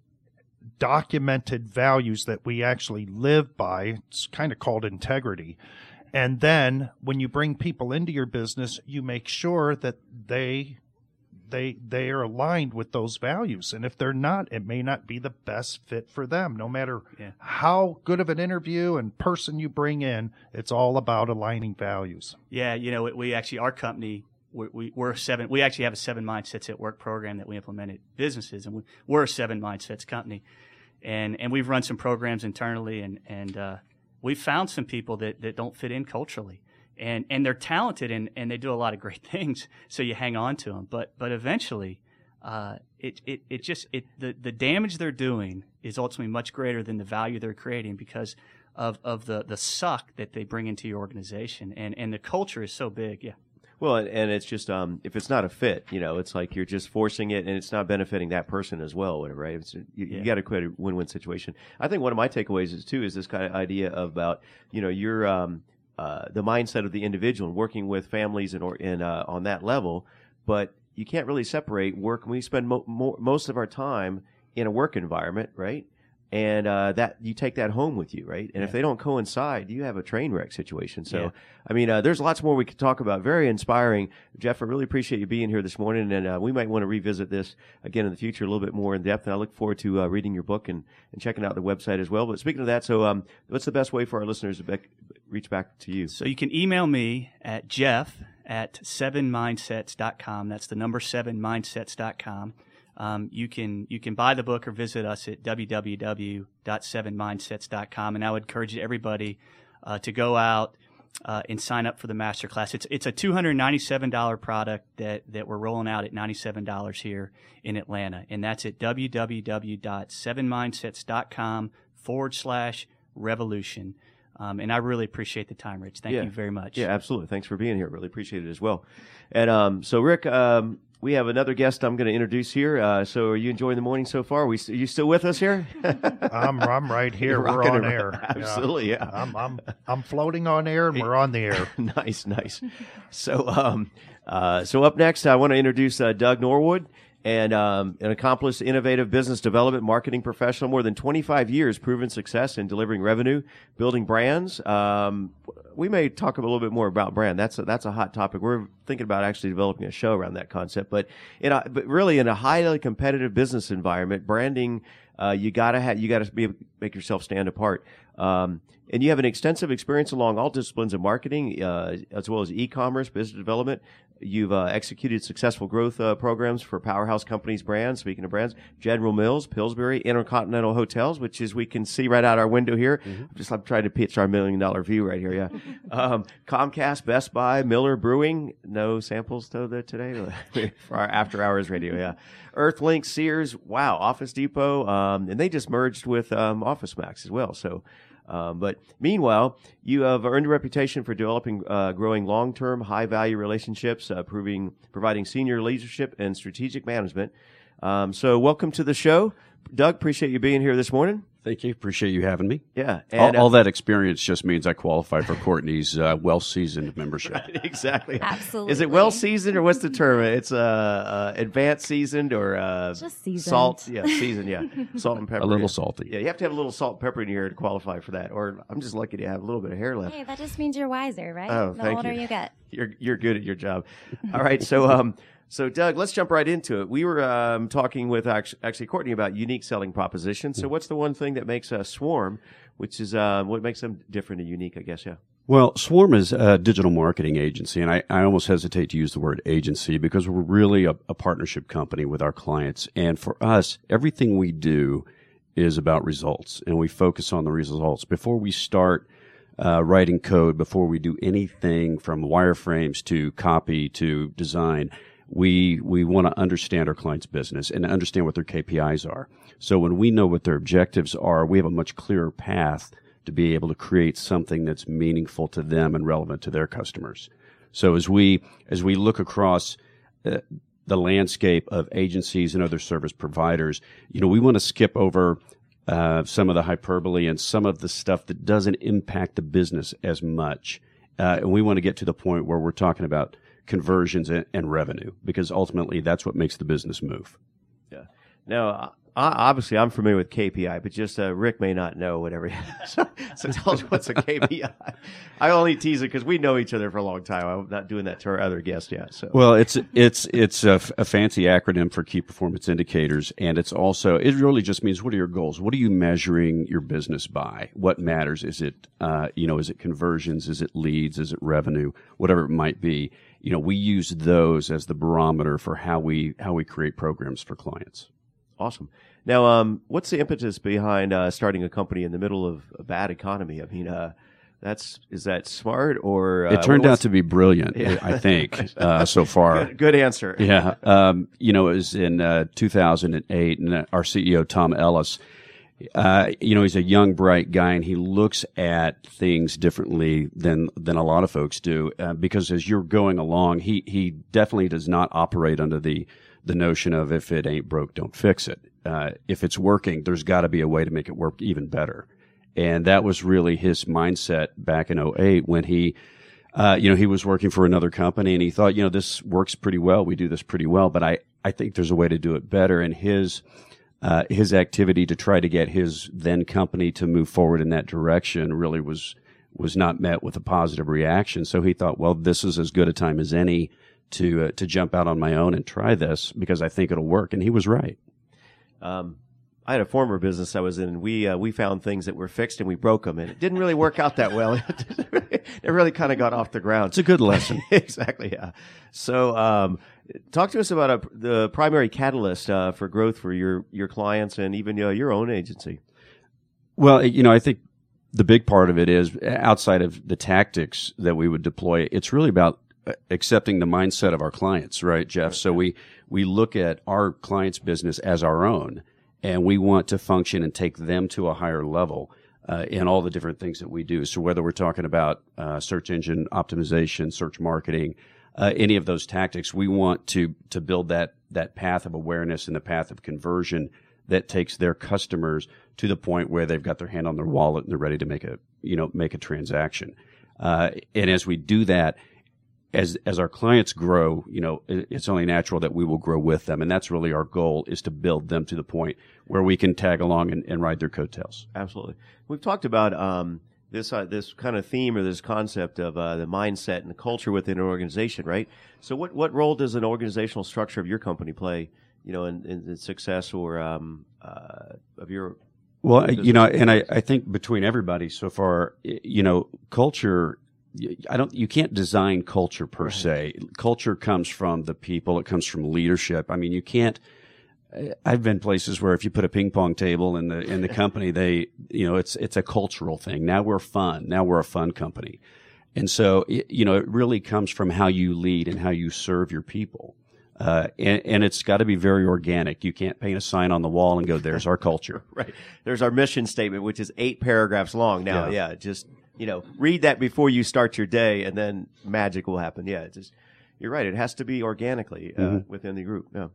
documented values that we actually live by. It's kind of called integrity. And then when you bring people into your business, you make sure that they they they are aligned with those values. And if they're not, it may not be the best fit for them. No matter yeah. how good of an interview and person you bring in, it's all about aligning values. Yeah, you know, we actually, our company, we, we, we're seven, we actually have a Seven Mindsets at Work program that we implement at businesses, and we, we're a Seven Mindsets company. And and we've run some programs internally, and, and uh, we've found some people that, that don't fit in culturally. And and they're talented and, and they do a lot of great things, so you hang on to them. But but eventually, uh, it, it it just it the, the damage they're doing is ultimately much greater than the value they're creating because of, of the, the suck that they bring into your organization. And, and the culture is so big, yeah. Well, and, and it's just um, if it's not a fit, you know, it's like you're just forcing it, and it's not benefiting that person as well, whatever, right? It's, you, yeah. you got to create a win-win situation. I think one of my takeaways is too is this kind of idea about you know your um. Uh, the mindset of the individual and working with families and or in uh, on that level, but you can't really separate work. We spend mo- mo- most of our time in a work environment, right? And uh, that you take that home with you, right? And yeah. if they don't coincide, you have a train wreck situation. So, yeah. I mean, uh, there's lots more we could talk about. Very inspiring, Jeff. I really appreciate you being here this morning, and uh, we might want to revisit this again in the future a little bit more in depth. And I look forward to uh, reading your book and, and checking out the website as well. But speaking of that, so um, what's the best way for our listeners to be- reach back to you? So you can email me at Jeff at seven mindsets dot com. That's the number seven mindsets dot com. Um, you can you can buy the book or visit us at w w w dot seven mindsets dot com. And I would encourage everybody uh, to go out uh, and sign up for the masterclass. It's it's a two hundred ninety-seven dollars product that, that we're rolling out at ninety-seven dollars here in Atlanta. And that's at w w w dot seven mindsets dot com forward slash revolution. Um, and I really appreciate the time, Rich. Thank yeah. you very much. Yeah, absolutely. Thanks for being here. Really appreciate it as well. And um, so, Rick, um, we have another guest I'm going to introduce here. Uh, so are you enjoying the morning so far? Are, we, are you still with us here? I'm I'm right here. You're We're rocking on and- air. Absolutely, yeah. I'm I'm I'm floating on air, and we're on the air. Nice, nice. So, um, uh, so up next, I want to introduce uh, Doug Norwood. And um, an accomplished, innovative business development marketing professional, more than twenty-five years, proven success in delivering revenue, building brands. Um, we may talk a little bit more about brand. That's a, that's a hot topic. We're thinking about actually developing a show around that concept. But in a, but really in a highly competitive business environment, branding, uh, you gotta have you gotta be make yourself stand apart. Um, and you have an extensive experience along all disciplines of marketing, uh, as well as e-commerce, business development. You've uh, executed successful growth uh, programs for powerhouse companies, brands. Speaking of brands, General Mills, Pillsbury, Intercontinental Hotels, which is we can see right out our window here. Mm-hmm. I'm just I'm trying to pitch our million dollar view right here. Yeah, um, Comcast, Best Buy, Miller Brewing. No samples though that today for our after hours radio. Yeah, Earthlink, Sears. Wow, Office Depot, um, and they just merged with um, Office Max as well. So. Um, but meanwhile, you have earned a reputation for developing, uh, growing long-term, high-value relationships, uh, proving, providing senior leadership and strategic management. Um, so welcome to the show. Doug, appreciate you being here this morning. Thank you. Appreciate you having me. Yeah. And, all, uh, all that experience just means I qualify for Courtney's uh, well-seasoned membership. Right, exactly. Absolutely. Is it well-seasoned or what's the term? It's uh, uh, advanced seasoned or uh, Just seasoned. Salt. Yeah, seasoned, yeah. Salt and pepper. A little yeah. salty. Yeah, you have to have a little salt and pepper in your hair to qualify for that. Or I'm just lucky to have a little bit of hair left. Hey, that just means you're wiser, right? Oh, the thank older you. you get. You're you're good at your job. All right, so um, so Doug, let's jump right into it. We were um talking with actually, actually Courtney about unique selling propositions. So what's the one thing that makes us Swarm, which is um what makes them different and unique? I guess, yeah. Well, Swarm is a digital marketing agency, and I, I almost hesitate to use the word agency because we're really a, a partnership company with our clients. And for us, everything we do is about results, and we focus on the results. Before we start uh, writing code, before we do anything from wireframes to copy to design, we we want to understand our client's business and understand what their K P Is are. So when we know what their objectives are, we have a much clearer path to be able to create something that's meaningful to them and relevant to their customers. So as we as we look across uh, the landscape of agencies and other service providers, you know, we want to skip over uh, some of the hyperbole and some of the stuff that doesn't impact the business as much. Uh, and we want to get to the point where we're talking about conversions and, and revenue, because ultimately that's what makes the business move. Yeah. Now, I, obviously, I'm familiar with K P I, but just uh, Rick may not know whatever. so, so tell us what's a K P I. I only tease it because we know each other for a long time. I'm not doing that to our other guests yet. So, well, it's it's it's a, a fancy acronym for key performance indicators, and it's also it really just means what are your goals? What are you measuring your business by? What matters? Is it uh, you know is it conversions? Is it leads? Is it revenue? Whatever it might be. You know, we use those as the barometer for how we how we create programs for clients. Awesome. Now, um, what's the impetus behind uh, starting a company in the middle of a bad economy? I mean, uh, that's is that smart or uh, it turned what, out to be brilliant? Yeah. I think uh, so far. Good, good answer. Yeah. Um, you know, it was in uh, two thousand eight, and our C E O Tom Ellis. Uh, you know, he's a young, bright guy, and he looks at things differently than than a lot of folks do. Uh, because as you're going along, he he definitely does not operate under the the notion of if it ain't broke, don't fix it. Uh, if it's working, there's got to be a way to make it work even better. And that was really his mindset back in oh eight when he, uh, you know, he was working for another company and he thought, you know, this works pretty well. We do this pretty well, but I, I think there's a way to do it better. And his, uh, his activity to try to get his then company to move forward in that direction really was, was not met with a positive reaction. So he thought, well, this is as good a time as any to uh, to jump out on my own and try this because I think it'll work. And he was right. Um, I had a former business I was in, and we uh, we found things that were fixed and we broke them, and it didn't really work out that well. It really kind of got off the ground. It's a good lesson. Exactly, yeah. So, um, talk to us about a, the primary catalyst uh, for growth for your your clients and even uh, your own agency. Well, you know, I think the big part of it is, outside of the tactics that we would deploy, it's really about accepting the mindset of our clients, right, Jeff? So we we look at our clients' business as our own. And we want to function and take them to a higher level uh, in all the different things that we do. So whether we're talking about uh, search engine optimization, search marketing, uh, any of those tactics, we want to to build that that path of awareness and the path of conversion that takes their customers to the point where they've got their hand on their wallet and they're ready to make a you know make a transaction. Uh, and as we do that, As as our clients grow, you know, it's only natural that we will grow with them, and that's really our goal: is to build them to the point where we can tag along and, and ride their coattails. Absolutely. We've talked about um, this uh, this kind of theme or this concept of uh, the mindset and the culture within an organization, right? So, what, what role does an organizational structure of your company play, you know, in, in the success or um, uh, of your? Well, you know, and I, I think between everybody so far, you know, culture. I don't. You can't design culture per se. Culture comes from the people. It comes from leadership. I mean, you can't. I've been places where if you put a ping pong table in the in the company, they, you know, it's it's a cultural thing. Now we're fun. Now we're a fun company, and so it, you know, it really comes from how you lead and how you serve your people. Uh, and, and it's got to be very organic. You can't paint a sign on the wall and go, "There's our culture." Right. There's our mission statement, which is eight paragraphs long. Now, yeah, yeah just. You know, read that before you start your day, and then magic will happen. Yeah, it's just, you're right. It has to be organically uh, mm-hmm. within the group. Yeah.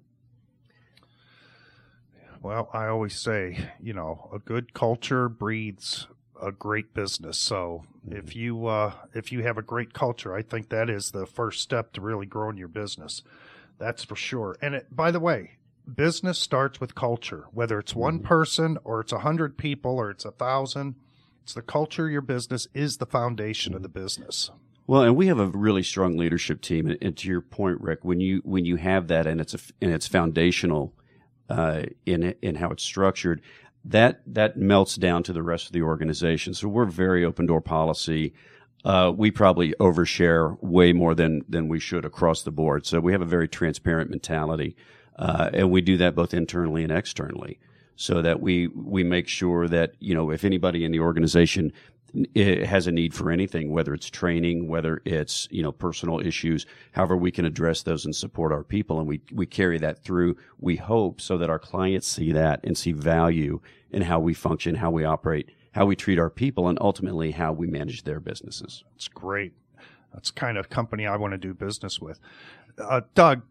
Well, I always say, you know, a good culture breeds a great business. So mm-hmm. if you uh, if you have a great culture, I think that is the first step to really growing your business. That's for sure. And it, by the way, business starts with culture. Whether it's one mm-hmm. person or it's a hundred people or it's a thousand. It's the culture of your business is the foundation of the business. Well, and we have a really strong leadership team. And, and to your point, Rick, when you when you have that and it's a, and it's foundational uh, in in how it's structured, that that melts down to the rest of the organization. So we're very open door policy. Uh, we probably overshare way more than than we should across the board. So we have a very transparent mentality, uh, and we do that both internally and externally. So that we we make sure that, you know, if anybody in the organization has a need for anything, whether it's training, whether it's, you know, personal issues, however we can address those and support our people. And we, we carry that through, we hope, so that our clients see that and see value in how we function, how we operate, how we treat our people, and ultimately how we manage their businesses. That's great. That's the kind of company I want to do business with. Uh, Doug,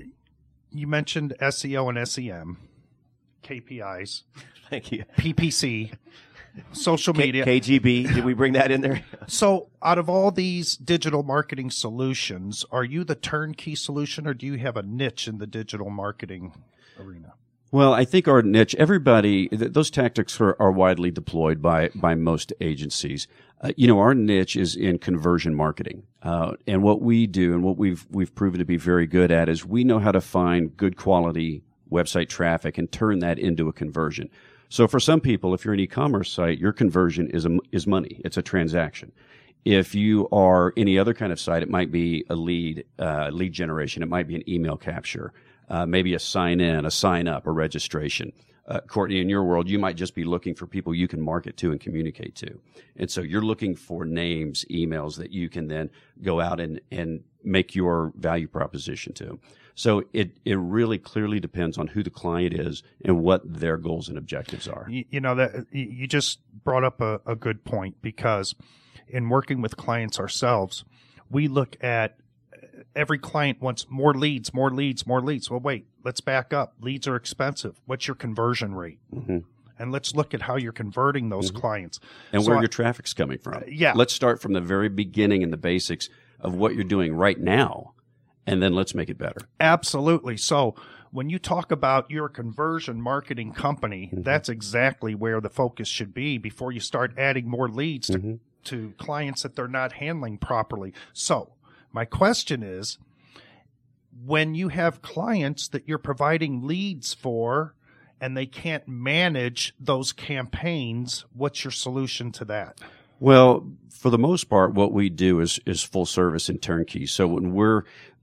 you mentioned S E O and S E M. K P Is. Thank you. P P C, social K- media. K G B. Did we bring that in there? So out of all these digital marketing solutions, are you the turnkey solution or do you have a niche in the digital marketing arena? Well, I think our niche, everybody, th- those tactics are, are widely deployed by, by most agencies. Uh, you know, our niche is in conversion marketing. Uh, and what we do and what we've, we've proven to be very good at is we know how to find good quality website traffic and turn that into a conversion. So for some people, if you're an e-commerce site, your conversion is a, is money. It's a transaction. If you are any other kind of site, it might be a lead, uh, lead generation. It might be an email capture, uh, maybe a sign in, a sign up, a registration. Uh, Courtney, in your world, you might just be looking for people you can market to and communicate to. And so you're looking for names, emails that you can then go out and, and make your value proposition to. So it, it really clearly depends on who the client is and what their goals and objectives are. You, you know, that you just brought up a, a good point, because in working with clients ourselves, we look at every client wants more leads, more leads, more leads. Well, wait, let's back up. Leads are expensive. What's your conversion rate? Mm-hmm. And let's look at how you're converting those mm-hmm. clients. And so where I, your traffic's coming from. Uh, yeah. Let's start from the very beginning and the basics of what you're doing right now, and then let's make it better. Absolutely. So when you talk about your conversion marketing company, mm-hmm. that's exactly where the focus should be before you start adding more leads to, mm-hmm. to clients that they're not handling properly. So my question is, when you have clients that you're providing leads for and they can't manage those campaigns. What's your solution to that? Well, for the most part, what we do is is full service and turnkey. So when we're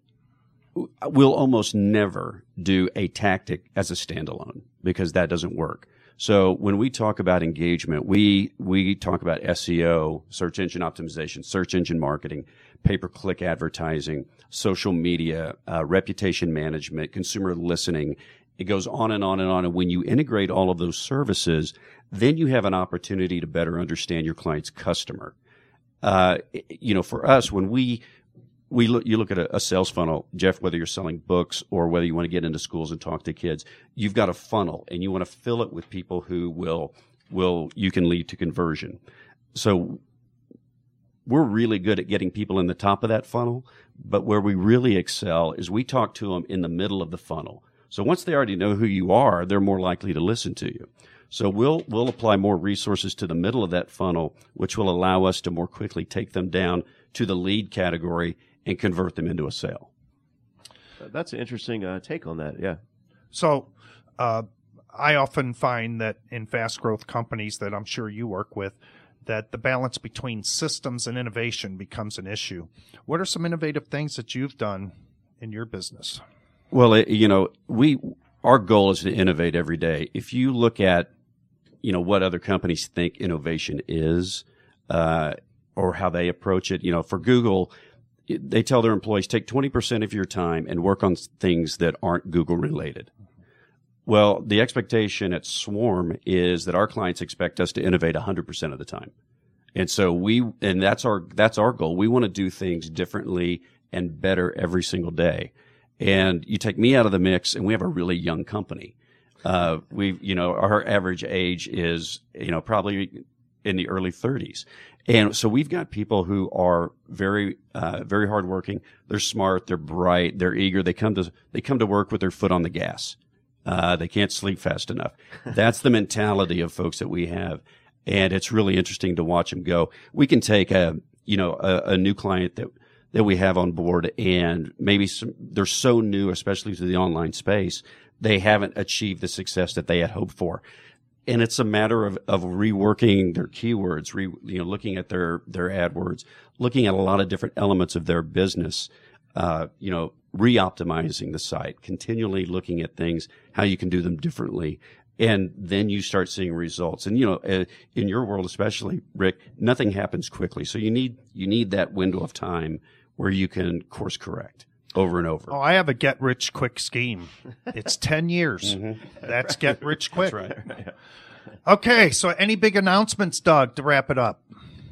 we'll almost never do a tactic as a standalone because that doesn't work. So when we talk about engagement, we we talk about S E O, search engine optimization, search engine marketing, pay-per-click advertising, social media, uh, reputation management, consumer listening. It goes on and on and on. And when you integrate all of those services, then you have an opportunity to better understand your client's customer. Uh, you know, for us, when we we look, you look at a, a sales funnel, Jeff, whether you're selling books or whether you want to get into schools and talk to kids, you've got a funnel and you want to fill it with people who will, will, you can lead to conversion. So we're really good at getting people in the top of that funnel, but where we really excel is we talk to them in the middle of the funnel. So once they already know who you are, they're more likely to listen to you. So we'll, we'll apply more resources to the middle of that funnel, which will allow us to more quickly take them down to the lead category and convert them into a sale. That's an interesting uh, take on that, yeah. So uh, I often find that in fast growth companies that I'm sure you work with, that the balance between systems and innovation becomes an issue. What are some innovative things that you've done in your business? Well, it, you know, we our goal is to innovate every day. If you look at, you know, what other companies think innovation is, uh, or how they approach it, you know, for Google, they tell their employees, take twenty percent of your time and work on things that aren't Google related. Well, the expectation at Swarm is that our clients expect us to innovate one hundred percent of the time. And so we, and that's our, that's our goal. We want to do things differently and better every single day. And you take me out of the mix and we have a really young company. Uh, we, you know, our average age is, you know, probably in the early thirties. And so we've got people who are very, uh, very hardworking. They're smart. They're bright. They're eager. They come to, they come to work with their foot on the gas. Uh, they can't sleep fast enough. That's the mentality of folks that we have. And it's really interesting to watch them go. We can take a, you know, a, a new client that, that we have on board and maybe some, they're so new, especially to the online space, they haven't achieved the success that they had hoped for. And it's a matter of, of reworking their keywords, re, you know, looking at their, their AdWords, looking at a lot of different elements of their business, uh, you know, re-optimizing the site, continually looking at things, how you can do them differently. And then you start seeing results. And, you know, uh, in your world, especially, Rick, nothing happens quickly. So you need, you need that window of time where you can course correct over and over. Oh, I have a get rich quick scheme. It's ten years. Mm-hmm. That's get rich quick. That's right. Okay. So any big announcements, Doug, to wrap it up?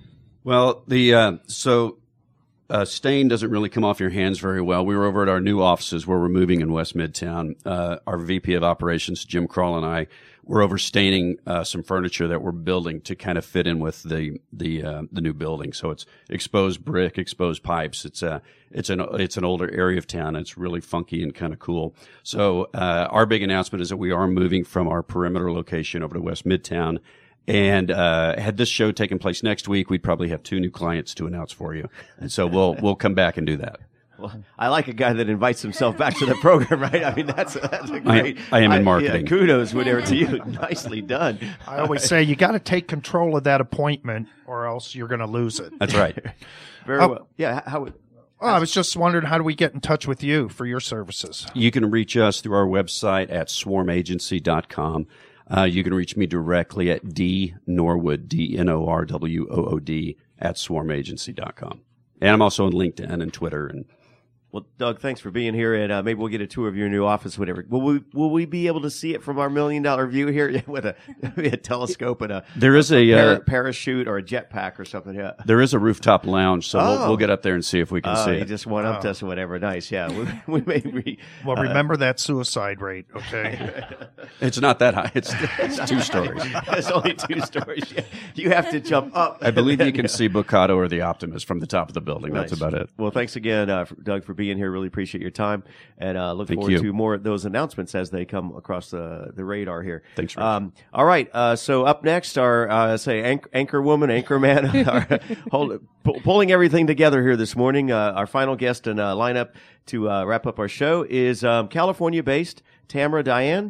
Well, the, uh, so, uh, stain doesn't really come off your hands very well. We were over at our new offices where we're moving in West Midtown. Uh, our V P of operations, Jim Kroll, and I were over staining, uh, some furniture that we're building to kind of fit in with the, the, uh, the new building. So it's exposed brick, exposed pipes. It's a, it's an, it's an older area of town. It's really funky and kind of cool. So, uh, our big announcement is that we are moving from our perimeter location over to West Midtown. And, uh, had this show taken place next week, we'd probably have two new clients to announce for you. And so we'll, we'll come back and do that. Well, I like a guy that invites himself back to the program, right? I mean, that's, that's a great. I, I am in marketing. I, yeah, kudos, whatever to you. Nicely done. I always say you got to take control of that appointment or else you're going to lose it. That's right. Very oh, well. Yeah. How? Oh, I was just wondering, how do we get in touch with you for your services? You can reach us through our website at swarm agency dot com. Uh, you can reach me directly at D Norwood, D N O R W O O D, at swarm agency dot com. And I'm also on LinkedIn and Twitter. And well, Doug, thanks for being here, and uh, maybe we'll get a tour of your new office, whatever. Will we will we be able to see it from our million dollar view here with a, a telescope and a there is a, a par- uh, parachute or a jetpack or something? Yeah, there is a rooftop lounge, so oh. we'll, we'll get up there and see if we can oh, see you it. just went up oh. to us or whatever. Nice, yeah. We, we may re, Well, uh, remember that suicide rate, okay? It's not that high. It's, it's two stories. It's only two stories. Yeah. You have to jump up. I believe you can see Bocado or the Optimist from the top of the building. Nice. That's about it. Well, thanks again, uh, for, Doug, for being here. Really appreciate your time, and uh, look Thank forward you. to more of those announcements as they come across the the radar here. Thanks, Rich. Um, all right. Uh, so up next, our uh, say anchor, anchor woman, anchor man, are hold, pu- pulling everything together here this morning. Uh, our final guest and uh, lineup to uh, wrap up our show is um, California-based Tamara Diane.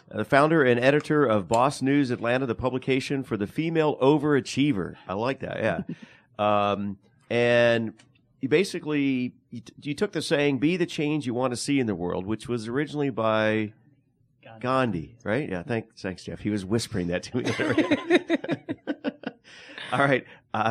the founder and editor of Boss News Atlanta, the publication for the female overachiever. I like that, yeah. um, and you basically, you, t- you took the saying, be the change you want to see in the world, which was originally by Gandhi, Gandhi right? Yeah, thanks, thanks, Jeff. He was whispering that to me. All right.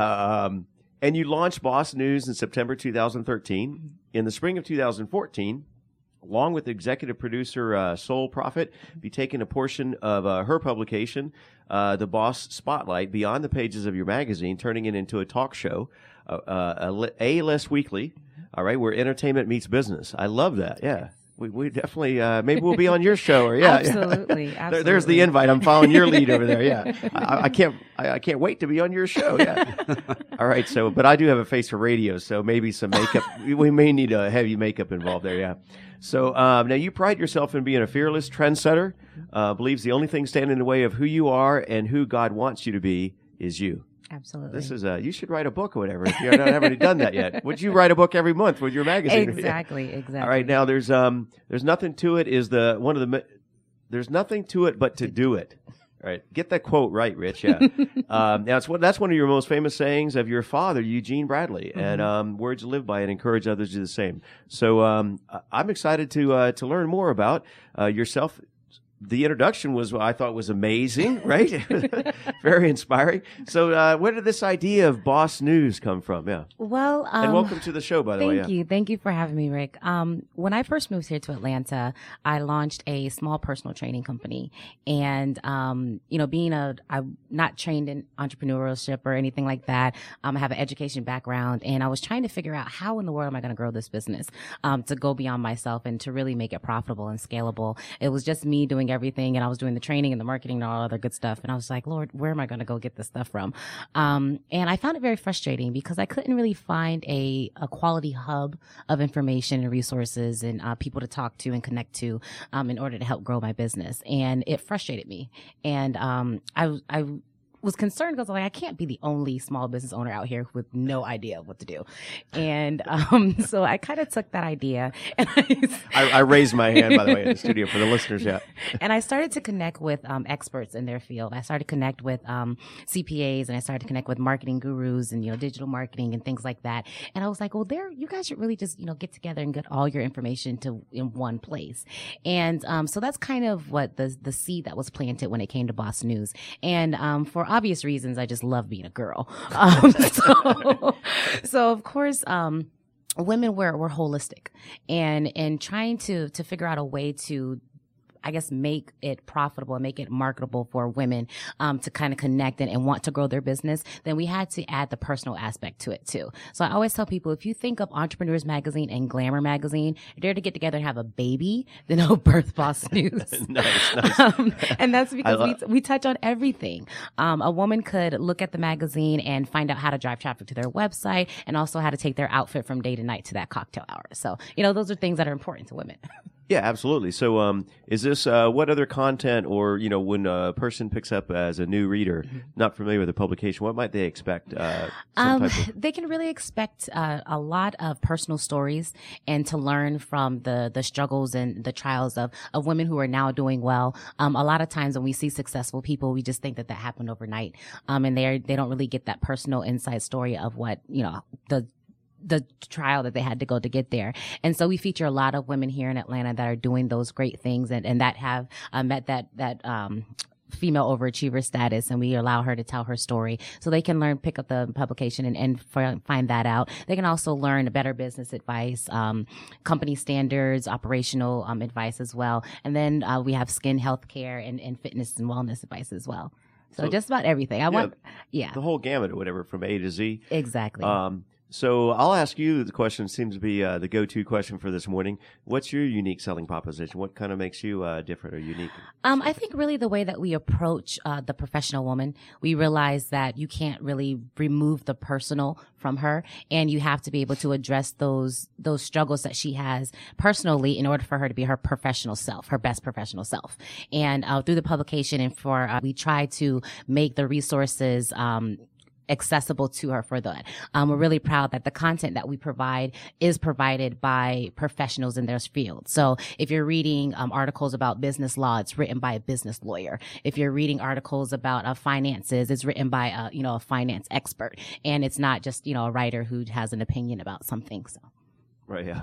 Um, and you launched Boss News in September two thousand thirteen. In the spring of two thousand fourteen, along with executive producer uh, Soul Prophet, be taking a portion of uh, her publication, uh, The Boss Spotlight, beyond the pages of your magazine, turning it into a talk show, uh, uh, a A-List Weekly, all right, where entertainment meets business. I love that, yeah. We we definitely, uh, maybe we'll be on your show. Or yeah, absolutely, yeah. absolutely. There, there's the invite. I'm following your lead over there, yeah. I, I can't I, I can't wait to be on your show, yeah. All right, so, but I do have a face for radio, so maybe some makeup. we, we may need a heavy makeup involved there, yeah. So um, now you pride yourself in being a fearless trendsetter, uh, believes the only thing standing in the way of who you are and who God wants you to be is you. Absolutely. This is a, you should write a book or whatever if you haven't already done that yet. Would you write a book every month with your magazine? Exactly, exactly. All right, now there's um there's nothing to it is the one of the there's nothing to it but to do it. All right, get that quote right, Rich. Yeah. um, now it's what that's one of your most famous sayings of your father, Eugene Bradley, mm-hmm. and um, words you live by and encourage others to do the same. So um, I'm excited to uh, to learn more about uh, yourself. The introduction was, I thought, was amazing, right? Very inspiring. So, uh, where did this idea of Boss News come from? Yeah. Well, um, and welcome to the show, by the thank way. Thank you, thank you for having me, Rick. Um, when I first moved here to Atlanta, I launched a small personal training company, and um, you know, being a, I'm not trained in entrepreneurship or anything like that. Um, I have an education background, and I was trying to figure out how in the world am I going to grow this business, um, to go beyond myself and to really make it profitable and scalable. It was just me doing everything, and I was doing the training and the marketing and all other good stuff. And I was like, Lord, where am I going to go get this stuff from? Um, and I found it very frustrating because I couldn't really find a, a quality hub of information and resources and uh, people to talk to and connect to um, in order to help grow my business. And it frustrated me. And um, I, I was concerned because like I can't be the only small business owner out here with no idea what to do. And um, so I kind of took that idea and I, I, I raised my hand, by the way, in the studio for the listeners. Yeah. And I started to connect with um, experts in their field. I started to connect with um, C P As, and I started to connect with marketing gurus and, you know, digital marketing and things like that. And I was like, well, there, you guys should really just, you know, get together and get all your information to in one place. And um, so that's kind of what the the seed that was planted when it came to Boss News. And um, for obvious reasons, I just love being a girl. Um, so, so of course, um, women were, were holistic and, and trying to, to figure out a way to, I guess, make it profitable and make it marketable for women, um, to kind of connect and, and want to grow their business, then we had to add the personal aspect to it too. So I always tell people, if you think of Entrepreneurs Magazine and Glamour Magazine, if they're to get together and have a baby, then it'll birth Boss News. Nice, nice. Um, and that's because lo- we, we touch on everything. Um, a woman could look at the magazine and find out how to drive traffic to their website and also how to take their outfit from day to night to that cocktail hour. So, you know, those are things that are important to women. Yeah, absolutely. So, um, is this, uh, what other content or, you know, when a person picks up as a new reader, mm-hmm. not familiar with the publication, what might they expect? Uh, um, type of- they can really expect, uh, a lot of personal stories and to learn from the, the struggles and the trials of, of women who are now doing well. Um, a lot of times when we see successful people, we just think that that happened overnight. Um, and they're, they don't really get that personal inside story of what, you know, the, the trial that they had to go to get there. And so we feature a lot of women here in Atlanta that are doing those great things and, and that have uh, met that, that, um, female overachiever status, and we allow her to tell her story so they can learn, pick up the publication and, and for, find that out. They can also learn better business advice, um, company standards, operational um, advice as well. And then uh, we have skin health care and, and fitness and wellness advice as well. So, so just about everything. I yeah, want, yeah. The whole gamut or whatever from A to Z. Exactly. Um, So I'll ask you the question, seems to be uh, the go-to question for this morning. What's your unique selling proposition? What kind of makes you uh, different or unique? Um, I think really the way that we approach uh, the professional woman, we realize that you can't really remove the personal from her, and you have to be able to address those those struggles that she has personally in order for her to be her professional self, her best professional self. And uh, through the publication and for uh, we try to make the resources um accessible to her for that. Um, we're really proud that the content that we provide is provided by professionals in their field. So if you're reading um, articles about business law, it's written by a business lawyer. If you're reading articles about uh, finances, it's written by a, you know, a finance expert. And it's not just, you know, a writer who has an opinion about something. So. Right, yeah.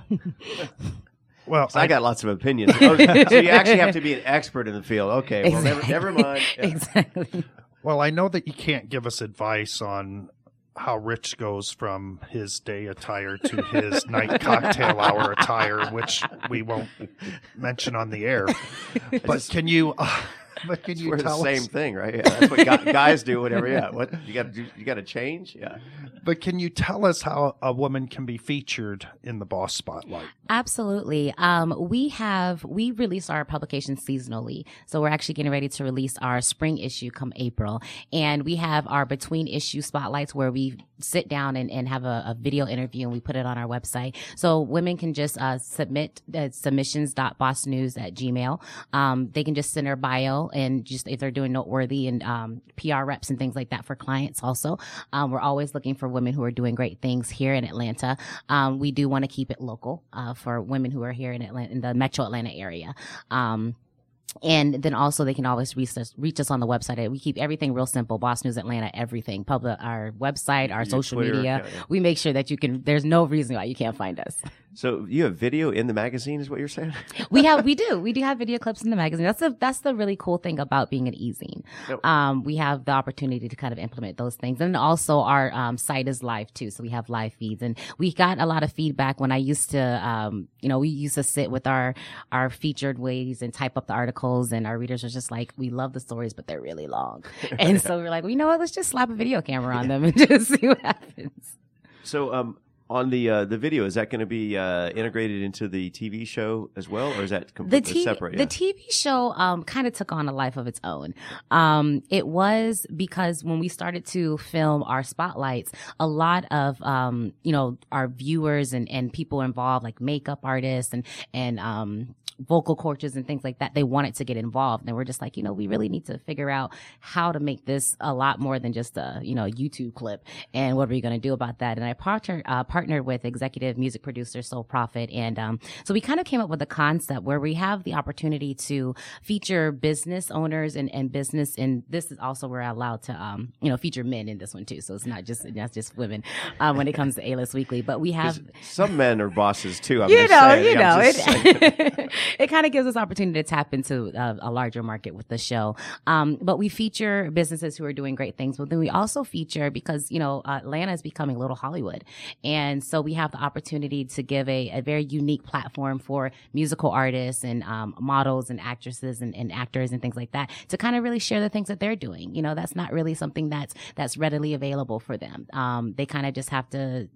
Well, so I, I got lots of opinions. Oh, so you actually have to be an expert in the field. Okay, well, Exactly. never, never mind. Yeah. Exactly. Well, I know that you can't give us advice on how Rich goes from his day attire to his night cocktail hour attire, which we won't mention on the air. But can you, uh, but can you We're tell the same us? thing, right? Yeah, that's what guy, guys do. Whatever. Yeah. What you got to do? You got to change. Yeah. But can you tell us how a woman can be featured in the Boss Spotlight? Absolutely. Um, we have, we release our publications seasonally. So we're actually getting ready to release our spring issue come April. And we have our between issue spotlights where we sit down and, and have a, a video interview and we put it on our website. So women can just, uh, submit uh, submissions.bossnews at gmail. Um, they can just send their bio and just, if they're doing noteworthy and, um, P R reps and things like that for clients also. Um, we're always looking for women who are doing great things here in Atlanta. Um, we do want to keep it local, uh, for women who are here in Atlanta, in the metro Atlanta area. Um, And then also they can always reach us, reach us on the website. We keep everything real simple. Boss News Atlanta, everything. Public, our website, our Your social Twitter media. account, yeah. We make sure that you can, there's no reason why you can't find us. So you have video in the magazine, is what you're saying? We have, we do, we do have video clips in the magazine. That's the, that's the really cool thing about being an e-zine. Yep. Um, we have the opportunity to kind of implement those things. And also our, um, site is live too. So we have live feeds and we got a lot of feedback when I used to, um, you know, we used to sit with our, our featured ways and type up the articles and our readers are just like, we love the stories, but they're really long. And so we're like, well, you know what? Let's just slap a video camera on them and just see what happens. So, um, on the uh, the video, is that going to be uh, integrated into the T V show as well, or is that The completely T V, separate? the Yeah. T V show um, kind of took on a life of its own. Um, it was because when we started to film our spotlights, a lot of um, you know our viewers and, and people involved, like makeup artists and and um, vocal coaches and things like that, they wanted to get involved, and we're just like, you know, we really need to figure out how to make this a lot more than just a you know YouTube clip. And what are we going to do about that? And I partner, uh, partnered with executive music producer Soul Prophet, and um, so we kind of came up with a concept where we have the opportunity to feature business owners and, and business, and this is also where we're allowed to um, you know feature men in this one too. So it's not just not just women um, when it comes to A-List Weekly, but we have. Some men are bosses too. I'm You just know, saying. you I'm know, just saying. it, it kind of gives us opportunity to tap into a, a larger market with the show. Um, but we feature businesses who are doing great things, but then we also feature, because, you know, uh, Atlanta is becoming little Hollywood. And so we have the opportunity to give a, a very unique platform for musical artists and, um, models and actresses and, and actors and things like that to kind of really share the things that they're doing. You know, that's not really something that's, that's readily available for them. Um, they kind of just have to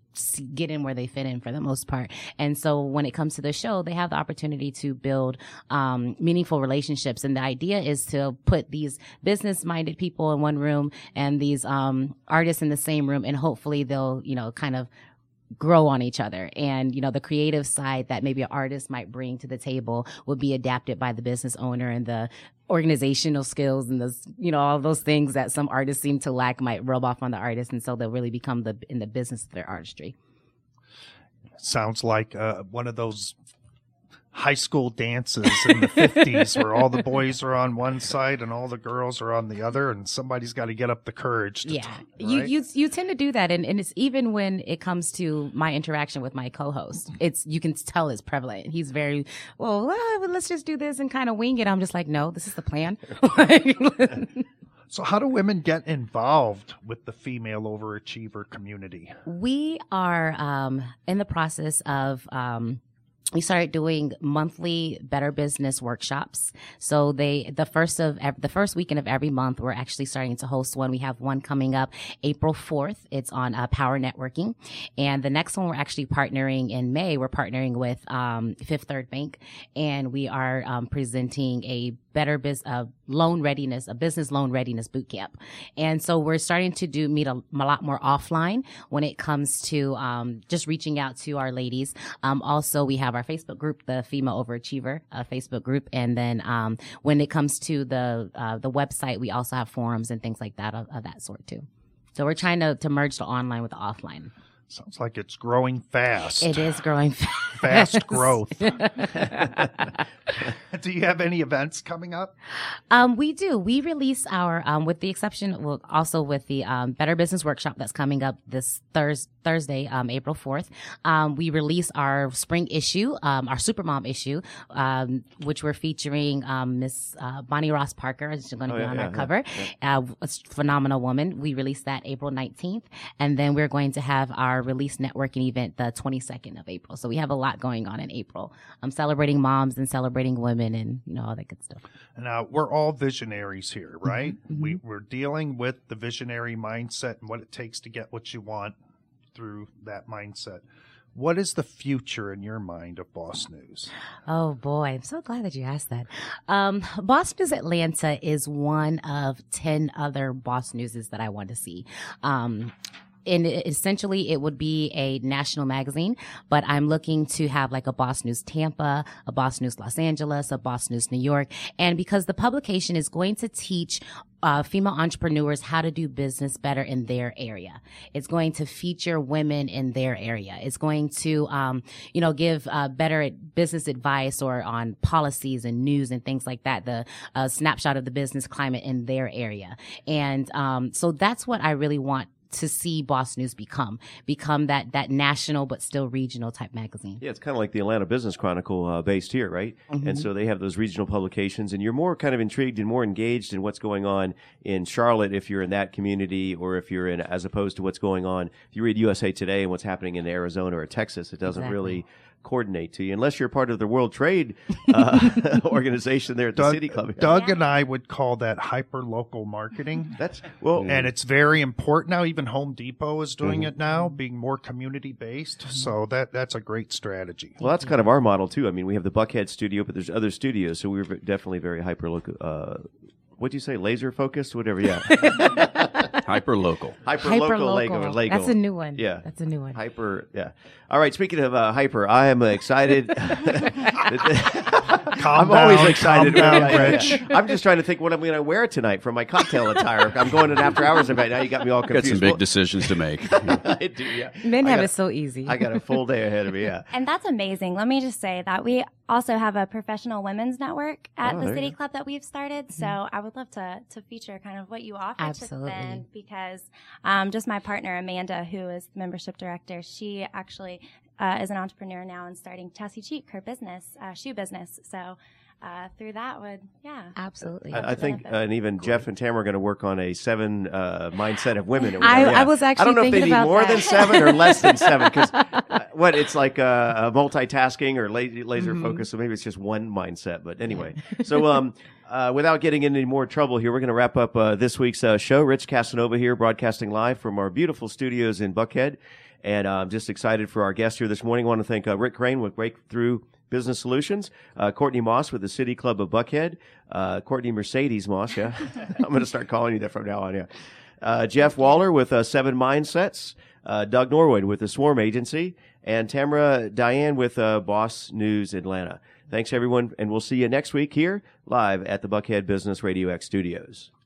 get in where they fit in for the most part. And so when it comes to the show, they have the opportunity to build um meaningful relationships. And the idea is to put these business minded people in one room and these um artists in the same room, and hopefully they'll, you know, kind of grow on each other. And, you know, the creative side that maybe an artist might bring to the table will be adapted by the business owner, and the organizational skills and those, you know, all those things that some artists seem to lack might rub off on the artist. And so they'll really become the, in the business of their artistry. Sounds like uh, one of those high school dances in the fifties where all the boys are on one side and all the girls are on the other, and somebody's got to get up the courage to Yeah, talk, you right? you you tend to do that, and, and it's even when it comes to my interaction with my co-host, it's you can tell it's prevalent. He's very well. well let's just do this and kind of wing it. I'm just like, no, this is the plan. So how do women get involved with the female overachiever community? We are um, in the process of. Um, We started doing monthly Better Business workshops. So they, the first of, the first weekend of every month, we're actually starting to host one. We have one coming up April fourth. It's on uh, Power Networking. And the next one we're actually partnering in May. We're partnering with, um, Fifth Third Bank, and we are, um, presenting a better biz, uh, loan readiness, a business loan readiness boot camp. And so we're starting to do meet a, a lot more offline when it comes to, um, just reaching out to our ladies. Um, also we have our Facebook group, the Female Overachiever uh, Facebook group. And then, um, when it comes to the, uh, the website, we also have forums and things like that of, of that sort too. So we're trying to, to merge the online with the offline. Sounds like it's growing fast. It is growing fast. Fast growth. Do you have any events coming up? Um, we do. We release our, um, with the exception, well, also with the um, Better Business Workshop that's coming up this Thurs Thursday, um, April fourth. Um, we release our spring issue, um, our Supermom issue, um, which we're featuring um, Miss uh, Bonnie Ross Parker. She's going to Oh, be yeah, on yeah, our yeah, cover. yeah. Uh, a phenomenal woman. We released that April nineteenth, and then we're going to have our release networking event the twenty-second of April. So we have a lot going on in April. I'm celebrating moms and celebrating women and, you know, all that good stuff. Now, we're all visionaries here, right? Mm-hmm. We, we're dealing with the visionary mindset and what it takes to get what you want through that mindset. What is the future in your mind of Boss News? Oh boy, I'm so glad that you asked that. Um, Boss News Atlanta is one of ten other Boss Newses that I want to see. Um, And essentially, it would be a national magazine, but I'm looking to have like a Boss News Tampa, a Boss News Los Angeles, a Boss News New York. And because the publication is going to teach uh, female entrepreneurs how to do business better in their area. It's going to feature women in their area. It's going to, um, you know, give uh, better business advice or on policies and news and things like that, the uh, snapshot of the business climate in their area. And um, so that's what I really want to see Boss News become, become that, that national but still regional type magazine. Yeah, it's kind of like the Atlanta Business Chronicle uh, based here, right? Mm-hmm. And so they have those regional publications, and you're more kind of intrigued and more engaged in what's going on in Charlotte if you're in that community, or if you're in, as opposed to what's going on. If you read U S A Today and what's happening in Arizona or Texas, it doesn't Exactly. really coordinate to you unless you're part of the World Trade uh, organization there at the Doug, City Club. Doug and I would call that hyper-local marketing. That's well, And it's very important now. Even Home Depot is doing Mm-hmm. it now, being more community-based. So that that's a great strategy. well, that's kind of our model too. I mean, we have the Buckhead studio, but there's other studios, so we're definitely very hyper local. Uh, what'd you say? Laser focused? Whatever. Yeah. Hyper local. Hyper Hyper local Lego. local. Lego. That's a new one. Yeah. That's a new one. Hyper, yeah. All right. Speaking of uh, hyper, I am uh, excited. Calm I'm always down, excited. calm down, when I- Rich. I'm just trying to think what I'm going to wear tonight for my cocktail attire. I'm going in after hours event. Now you got me all Got confused. some big Well, decisions to make. I do, yeah. Men I have got- it so easy. I got a full day ahead of me. Yeah. And that's amazing. Let me just say that we also have a professional women's network at Oh, the there City you go. Club that we've started. So I would love to to feature kind of what you offer Absolutely. to them, because um, just my partner Amanda, who is the membership director, she actually uh, is an entrepreneur now and starting Tessie Cheek, her business, uh, shoe business. So uh, through that would, yeah. Absolutely. I, I think, uh, benefit. and even Jeff and Tamara are going to work on a seven uh, mindset of women. Or I- whatever. I Yeah. was actually I don't know if they thinking need about more that. than seven or less than seven, because uh, what it's like uh, uh, multitasking or la- laser Mm-hmm. focus. So maybe it's just one mindset. But anyway, so um, uh, without getting into any more trouble here, we're going to wrap up uh, this week's uh, show. Rich Casanova here, broadcasting live from our beautiful studios in Buckhead, and uh, I'm just excited for our guest here this morning. I want to thank uh, Rick Crane with Breakthrough Business Solutions, uh, Courtney Moss with the City Club of Buckhead, uh, Courtney Mercedes Moss, yeah. I'm going to start calling you that from now on, yeah. Uh, Jeff Waller with uh, Seven Mindsets, uh, Doug Norwood with the Swarm Agency, and Tamara Diane with uh, Boss News Atlanta. Thanks, everyone, and we'll see you next week here live at the Buckhead Business Radio X studios.